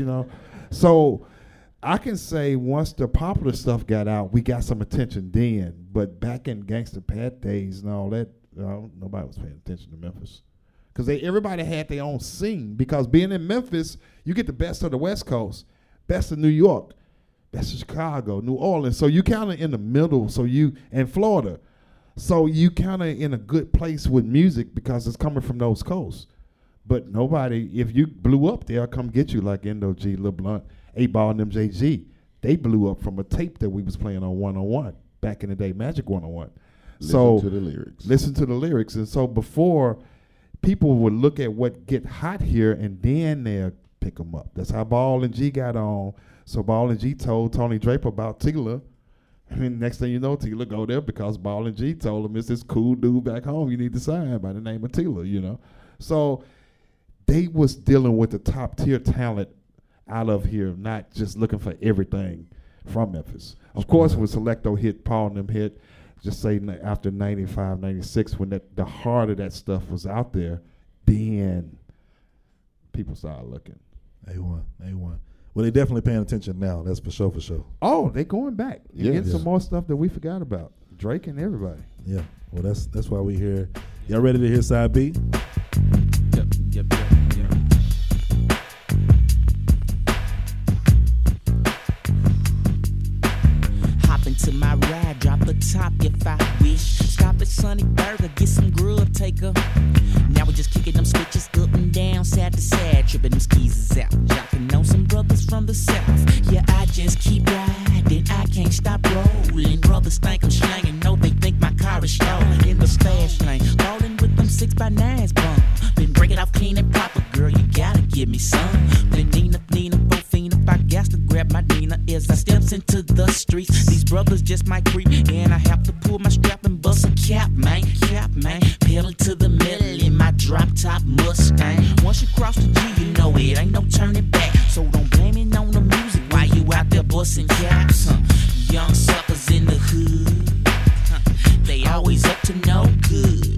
So I can say once the popular stuff got out, we got some attention then. But back in Gangsta Pat days and all that, nobody was paying attention to Memphis. Because everybody had their own scene. Because being in Memphis, you get the best of the West Coast, best of New York, best of Chicago, New Orleans. So you kind of in the middle, and Florida. So you kind of in a good place with music because it's coming from those coasts. But nobody, if you blew up, they'll come get you like Endo G, Lil Blunt, 8-Ball, and MJG. They blew up from a tape that we was playing on 101 back in the day, Magic 101. Listen to the lyrics. Listen to the lyrics. And so before, people would look at what get hot here, and then they'll pick them up. That's how Ball and G got on. So Ball and G told Tony Draper about Tila. And then next thing you know, Tila go there because Ball and G told him it's this cool dude back home you need to sign by the name of Tila, So they was dealing with the top tier talent out of here, not just looking for everything from Memphis. Of course, when Selecto hit, Paul and them hit, just say after 95, 96, when the heart of that stuff was out there, then people started looking. A1. Well, they definitely paying attention now. That's for sure. Oh, they going back. Yeah. Getting some more stuff that we forgot about. Drake and everybody. Yeah. Well, that's why we here. Y'all ready to hear side B? Yep. Hop into my ride, drop the top if I wish. Stop at Sunny Burger, get some grub, take her. Now we just kicking them switches up and down, side to side, tripping them skis out, jocking on some brothers from the south. Yeah, I just keep riding, I can't stop rolling. Brothers think I'm slanging, no, they think my car is stolen in the stash lane. Rolling with them 6x9s, bum. Been break it off clean and proper, girl, you gotta give me some. Then Nina, 14, if I got to grab my Nina as I steps into the streets. These brothers just might creep, and I have to pull my strap and bust a cap, man. Pedal to the middle in my drop top Mustang. Once you cross the G, you know it ain't no turning back. So don't blame it on the music while you out there busting caps. Young suckers in the hood, they always up to no good.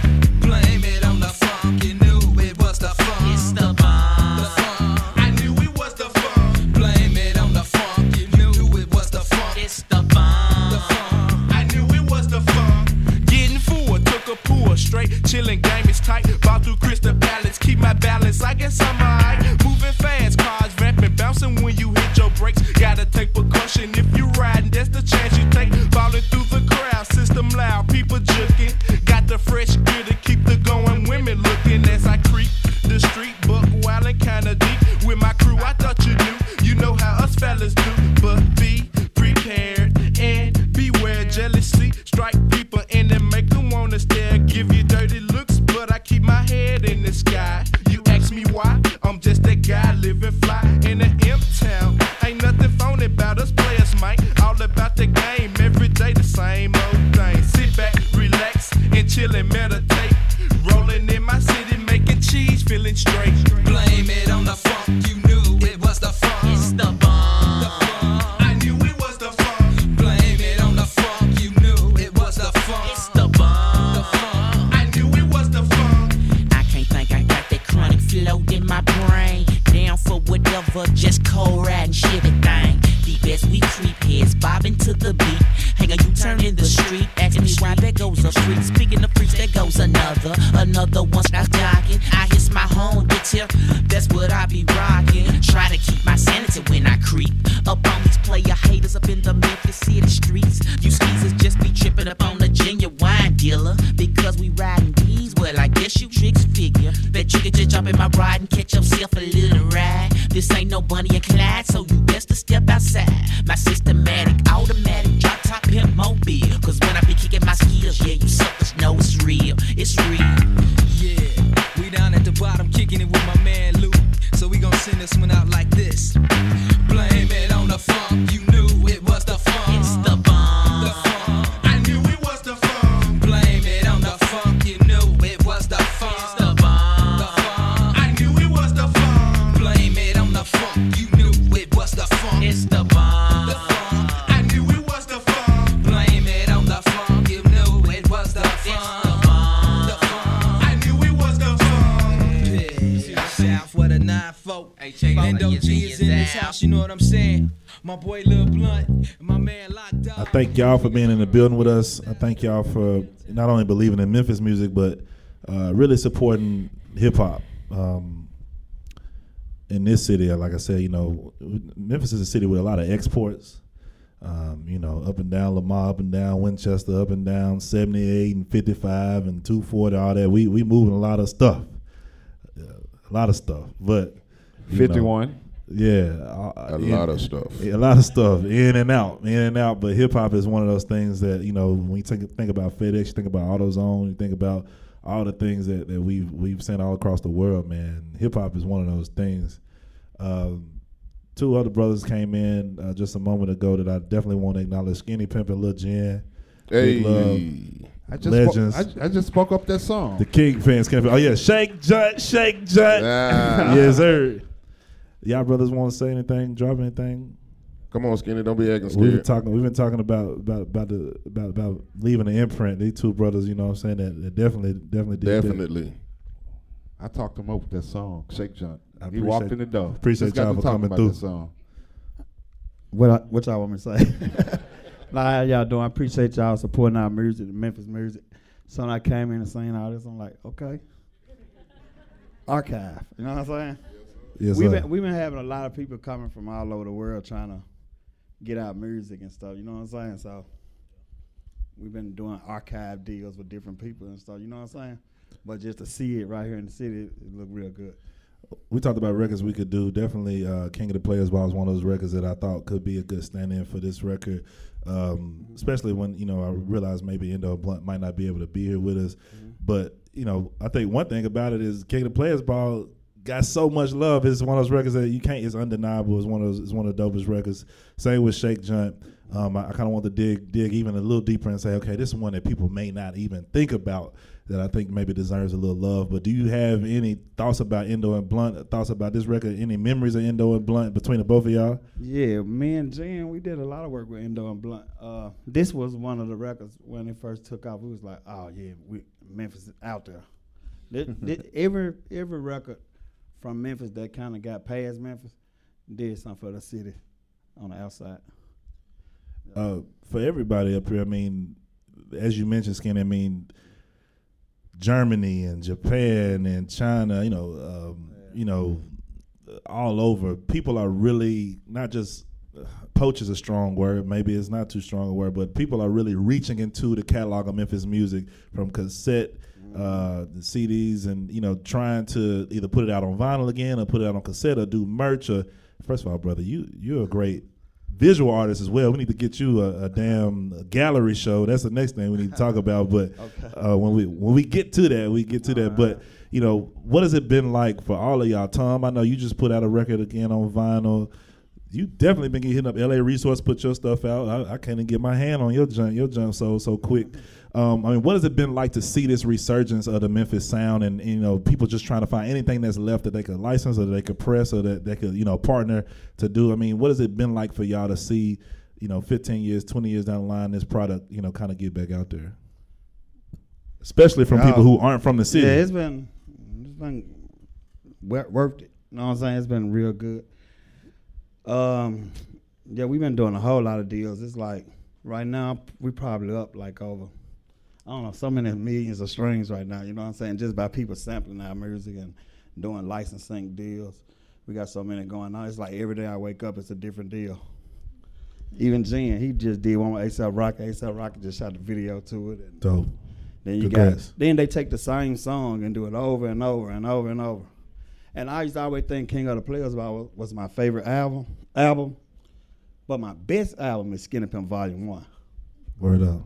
Blame it on the funk, you knew it was the funk. It's the bomb. The funk. I knew it was the funk. Blame it on the funk, you knew it was the funk. It's the bomb. The funk. I knew it was the funk. Getting full, took a pull, straight chillin', game is tight. Bought through Crystal Palace, keep my balance. I guess I'm alright. Moving fast, cars vamping, bouncing when you hit your brakes. Gotta take precaution if you riding, that's the chance you take. Falling through the crowd, system loud, people juking. Got the fresh gear to keep the going, women looking as I creep the street, buck wild and kinda deep. With my crew, I thought you knew, you know how us fellas do. But be prepared and beware, jealousy strike people and then make them wanna stare. Give you dirty looks, but I keep my head in the sky. You ask me why, I'm just that guy living fly in the M-town. Ain't nothing phony about us players, Mike. All about the game, every day the same old thing. Sit back, relax, and chill and meditate. Rolling in my city, making cheese, feeling straight. Blame it on the funk, you knew it was the funk. It's the bomb. The funk. I knew it was the funk. Blame it on the funk, you knew it was the funk. It's the bomb. The funk. I knew it was the funk. I can't think I got that chronic float in my brain. Down for whatever, just cold riding shit thing. Deep as we creep heads, bobbing to the beat. Hang a U-turn in the street, asking me why there goes a freak. Speaking of freaks, there goes another one starts jocking. I hit my home guitar, that's what I be rocking. Try to keep my sanity when I creep up on these player haters up in the Memphis City streets. You skeezers just be tripping up on the genuine dealer because we riding these. Well, I guess you tricks figure that you could just jump in my ride and catch yourself a little ride. This ain't no Bunny and Clyde, so you best to step outside. My systematic, automatic, drop top pimp mobile. Cause when I be kicking my skills, yeah, you suckers know it's real. It's real. Yeah, we down at the bottom kicking it with my man Luke. So we gon' send this one out like this. Blame it on the funk, you knew it was the funk. It's the bomb. The funk. I knew it was the funk. Blame it on the funk, you knew it was the funk. It's the bomb. The funk. I knew it was the funk. Blame it on the funk, you knew it was the funk. It's the bomb. The funk. I knew it was the funk. Blame it on the funk, you knew it was the funk. It's the bomb. The funk. I knew it was the funk. Yeah, South where the 9-4. And OG is in this house, you know what I'm saying? My boy Lil Blunt and my man Locked Up. I thank y'all for being in the building with us. I thank y'all for not only believing in Memphis music, but really supporting hip hop in this city. Like I said, you know, Memphis is a city with a lot of exports. You know, up and down Lamar, up and down Winchester, up and down 78 and 55 and 240, all that. We moving a lot of stuff. But 51. Yeah, A lot of stuff. A lot of stuff, in and out. But hip hop is one of those things that, you know, when you think about FedEx, you think about AutoZone, you think about all the things that we've sent all across the world. Man, hip hop is one of those things. Two other brothers came in just a moment ago that I definitely want to acknowledge: Skinny Pimp and Lil Jen. Hey. Big love. Legends. I just spoke up that song. The King fans came. Oh yeah, Shake Junt. Yes sir. Y'all brothers want to say anything? Drop anything? Come on, Skinny, don't be acting We've scared. been talking about leaving an imprint. These two brothers, you know what I'm saying, that definitely did that. Definitely. I talked him up with that song, Shake Junt. I He walked in the door. appreciate Just got y'all to for talk coming about through. that song. What y'all want me to say? Nah, how y'all doing? I appreciate y'all supporting our music, the Memphis music. So when I came in and sang all this, I'm like, okay. Archive. You know what I'm saying? Yes, we've sir. been having a lot of people coming from all over the world trying to get our music and stuff. You know what I'm saying? So we've been doing archive deals with different people and stuff. You know what I'm saying? But just to see it right here in the city, it look real good. We talked about records we could do. Definitely, King of the Players Ball is one of those records that I thought could be a good stand-in for this record, especially when, I realized maybe Endo and Blunt might not be able to be here with us. Mm-hmm. But, I think one thing about it is King of the Players Ball got so much love. It's one of those records that you can't. It's undeniable. It's one of the dopest records. Same with Shake Junt. I kind of want to dig even a little deeper and say, okay, this is one that people may not even think about that I think maybe deserves a little love. But do you have any thoughts about Endo and Blunt? Thoughts about this record? Any memories of Endo and Blunt between the both of y'all? Yeah, me and Jen, we did a lot of work with Endo and Blunt. This was one of the records when it first took off. We was like, oh yeah, Memphis is out there. Every record from Memphis that kind of got past Memphis did something for the city on the outside. For everybody up here, I mean, as you mentioned, Skinny, Germany and Japan and China, all over. People are really not just poach is a strong word. Maybe it's not too strong a word, but people are really reaching into the catalog of Memphis music from cassette, the CDs, and trying to either put it out on vinyl again or put it out on cassette or do merch. Or first of all, brother, you're a great visual artist as well. We need to get you a damn gallery show. That's the next thing we need to talk about. But okay. When we get to that, we get to that. But what has it been like for all of y'all? Tom, I know you just put out a record again on vinyl. You definitely been hitting up LA Resource, put your stuff out. I can't even get my hand on your junk so quick. What has it been like to see this resurgence of the Memphis sound and people just trying to find anything that's left that they could license or that they could press or that they could partner to do? What has it been like for y'all to see 15 years, 20 years down the line this product kind of get back out there, especially from people who aren't from the city? Yeah, it's been worth it. You know what I'm saying? It's been real good. Yeah, we've been doing a whole lot of deals. It's like right now we probably up like over, I don't know, so many millions of streams right now, you know what I'm saying, just by people sampling our music and doing licensing deals. We got so many going on. It's like every day I wake up, it's a different deal. Even Jen, he just did one with A$AP Rocky. A$AP Rocky just shot the video to it. And dope. Then then they take the same song and do it over and over and over and over. And I used to always think King of the Players was my favorite album. But my best album is Skinny Pimp Volume 1. Word up.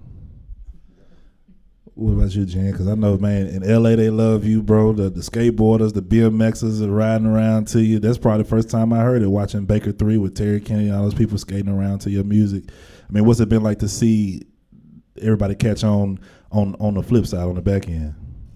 What about you, Jen? Because I know, man, in L.A. they love you, bro. The skateboarders, the BMXers are riding around to you. That's probably the first time I heard it, watching Baker 3 with Terry Kennedy and all those people skating around to your music. What's it been like to see everybody catch on the flip side, on the back end?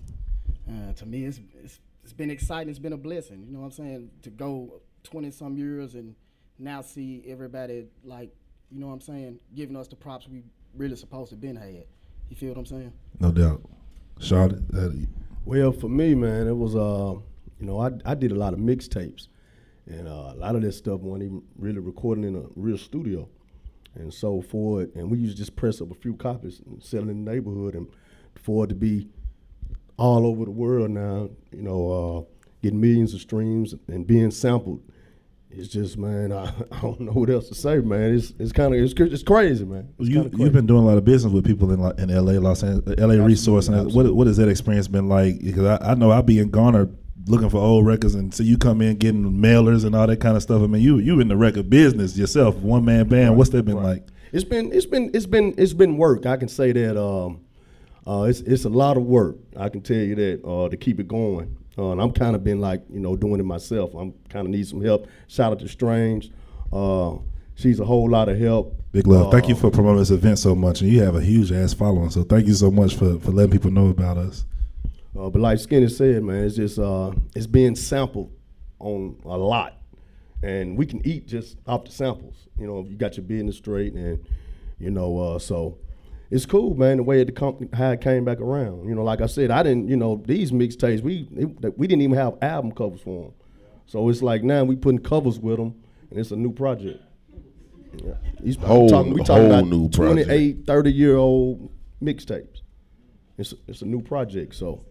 To me, it's been exciting. It's been a blessing. You know what I'm saying? To go 20-some years and now see everybody, like, you know what I'm saying, giving us the props we really supposed to been had. You feel what I'm saying? No doubt. Charlotte? Well, for me, man, it was, I did a lot of mixtapes. And a lot of this stuff wasn't even really recorded in a real studio and sold for it. And we used to just press up a few copies and sell it in the neighborhood. And for it to be all over the world now, getting millions of streams and being sampled, it's just, man, I don't know what else to say, man. It's crazy, man. You've been doing a lot of business with people in LA, Los Angeles, LA Resource, and what has that experience been like? Because I know I'll be in Garner looking for old records, and so you come in getting mailers and all that kind of stuff. You in the record business yourself, one man band. Right. What's that been like? It's been work. I can say that. It's a lot of work. I can tell you that to keep it going. And I'm kind of been like, doing it myself. I'm kind of need some help. Shout out to Strange. She's a whole lot of help. Big love. Thank you for promoting this event so much. And you have a huge ass following. So thank you so much for letting people know about us. But like Skinny said, man, it's just it's being sampled on a lot. And we can eat just off the samples. You got your business straight and, so it's cool, man, the way how it came back around. Like I said, I didn't, these mixtapes, we didn't even have album covers for them. So it's like now we putting covers with them, and it's a new project. Yeah. We talking about new 28, 30-year-old mixtapes. It's a new project, so,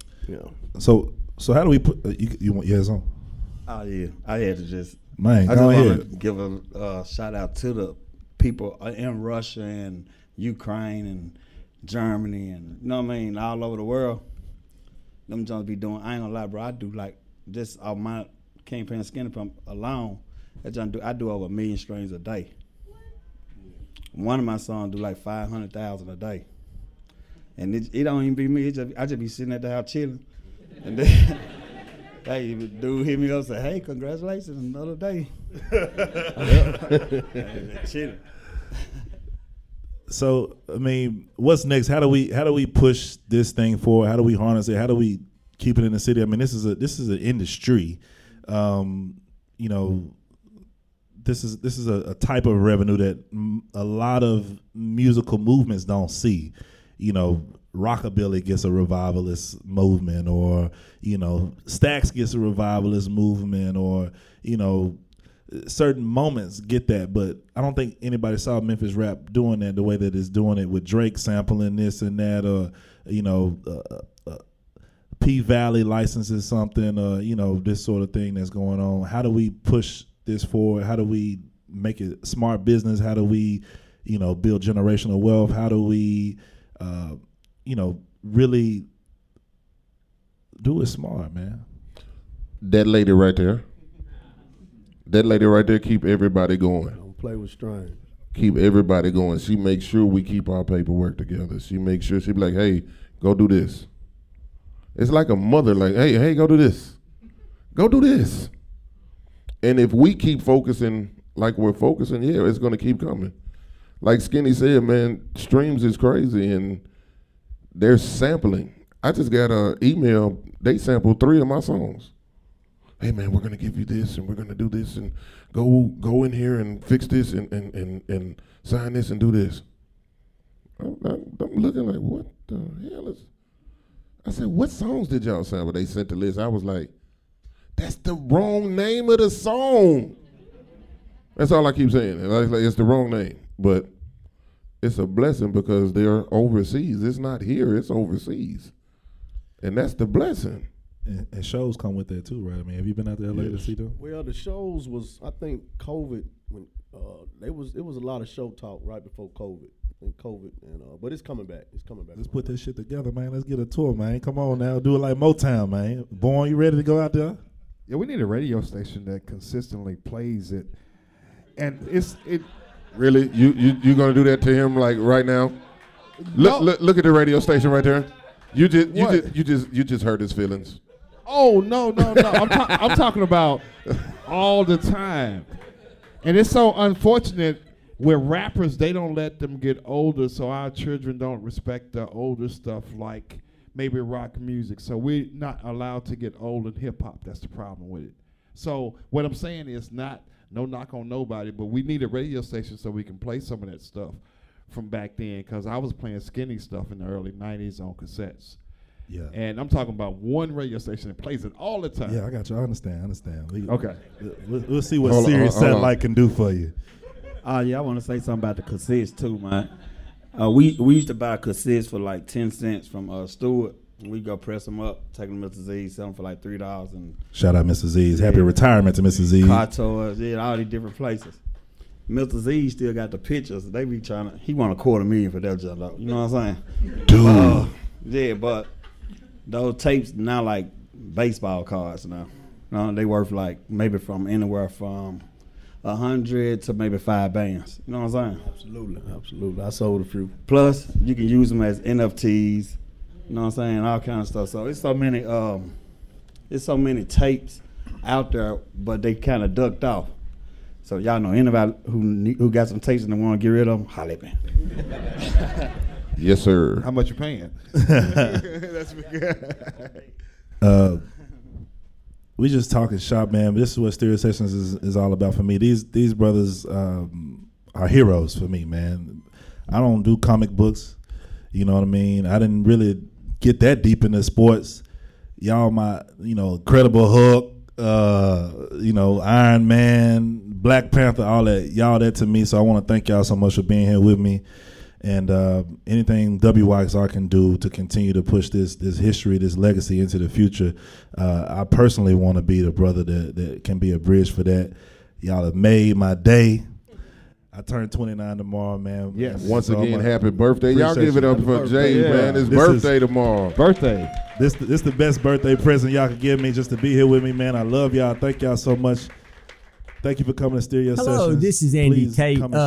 So how do we put, you want yours on? Oh, yeah. I had to just, man, I just want to give a shout out to the people in Russia and Ukraine and Germany and, you know what I mean, all over the world. Them Jones be doing, I ain't gonna lie, bro, I do like, just off my King Pan Skinny Pump alone, I do over 1 million streams a day. One of my songs do like 500,000 a day. And it don't even be me, I just be sitting at the house chilling. And then, hey, dude hit me up and say, hey, congratulations, another day. Chilling. So, I mean, what's next? How do we push this thing forward? How do we harness it? How do we keep it in the city? I mean, this is an industry. You know, this is a type of revenue that a lot of musical movements don't see. You know, rockabilly gets a revivalist movement, or, you know, Stax gets a revivalist movement, or, you know, certain moments get that, but I don't think anybody saw Memphis rap doing that the way that it's doing it, with Drake sampling this and that, or, you know, P Valley licenses something, you know, this sort of thing that's going on. How do we push this forward? How do we make it smart business? How do we, you know, build generational wealth? How do we, you know, really do it smart, man? That lady right there. That lady right there keep everybody going. Don't play with strings. Keep everybody going. She makes sure we keep our paperwork together. She makes sure, she be like, hey, go do this. It's like a mother, like, hey, go do this. Go do this. And if we keep focusing like we're focusing, yeah, it's going to keep coming. Like Skinny said, man, streams is crazy, and they're sampling. I just got an email, they sampled 3 of my songs. Hey man, we're gonna give you this, and we're gonna do this, and go in here and fix this, and sign this and do this. I'm looking like, what the hell is? I said, what songs did y'all sample? They sent the list. I was like, that's the wrong name of the song. That's all I keep saying. It's the wrong name, but it's a blessing because they're overseas. It's not here. It's overseas, and that's the blessing. And shows come with that too, right? I mean, have you been out to LA to see them? Well, the shows was, I think COVID, when it was a lot of show talk right before COVID. But it's coming back. It's coming back. Let's put this shit together, man. Let's get a tour, man. Come on now, do it like Motown, man. Born, you ready to go out there? Yeah, we need a radio station that consistently plays it, and it. Really, you gonna do that to him like right now? Look at the radio station right there. You just hurt his feelings. Oh no! I'm talking about all the time, and it's so unfortunate with rappers. They don't let them get older, so our children don't respect the older stuff, like maybe rock music. So we're not allowed to get old in hip hop. That's the problem with it. So what I'm saying is no knock on nobody, but we need a radio station so we can play some of that stuff from back then. Because I was playing Skinny stuff in the early '90s on cassettes. Yeah, and I'm talking about one radio station that plays it all the time. Yeah, I got you. I understand. Okay. We'll see what Sirius Satellite can do for you. Yeah, I want to say something about the cassettes too, man. We used to buy cassettes for like 10 cents from Stewart. We go press them up, take them to Mr. Z's, sell them for like $3. And shout out Mr. Z's. Happy retirement to Mr. Z's. Car tours, all these different places. Mr. Z still got the pictures. They be trying to, he want $250,000 for that job, though. You know what I'm saying? Dude. Yeah, but those tapes now like baseball cards now. They worth like maybe from anywhere from 100 to maybe 5 bands. You know what I'm saying? Absolutely. I sold a few. Plus, you can use them as NFTs. You know what I'm saying? All kind of stuff. So it's so many tapes out there, but they kind of ducked off. So y'all know anybody who got some tapes and they want to get rid of them, holla at me. Yes, sir. How much you paying? We just talking shop, man. But this is what Stereo Sessions is all about for me. These brothers are heroes for me, man. I don't do comic books. You know what I mean? I didn't really get that deep into sports. Y'all my, Incredible Hulk, Iron Man, Black Panther, all that. Y'all that to me. So I want to thank y'all so much for being here with me. And anything WYXR can do to continue to push this history, this legacy into the future, I personally want to be the brother that can be a bridge for that. Y'all have made my day. I turn 29 tomorrow, man. Yes. Once So again, much- happy birthday. Y'all appreciate give it you. up for Jay, Yeah. man. It's This birthday tomorrow. Birthday. This the best birthday present y'all could give me, just to be here with me, man. I love y'all. Thank y'all so much. Thank you for coming to Stereo Hello, Sessions. this is Andy Please Tate. come and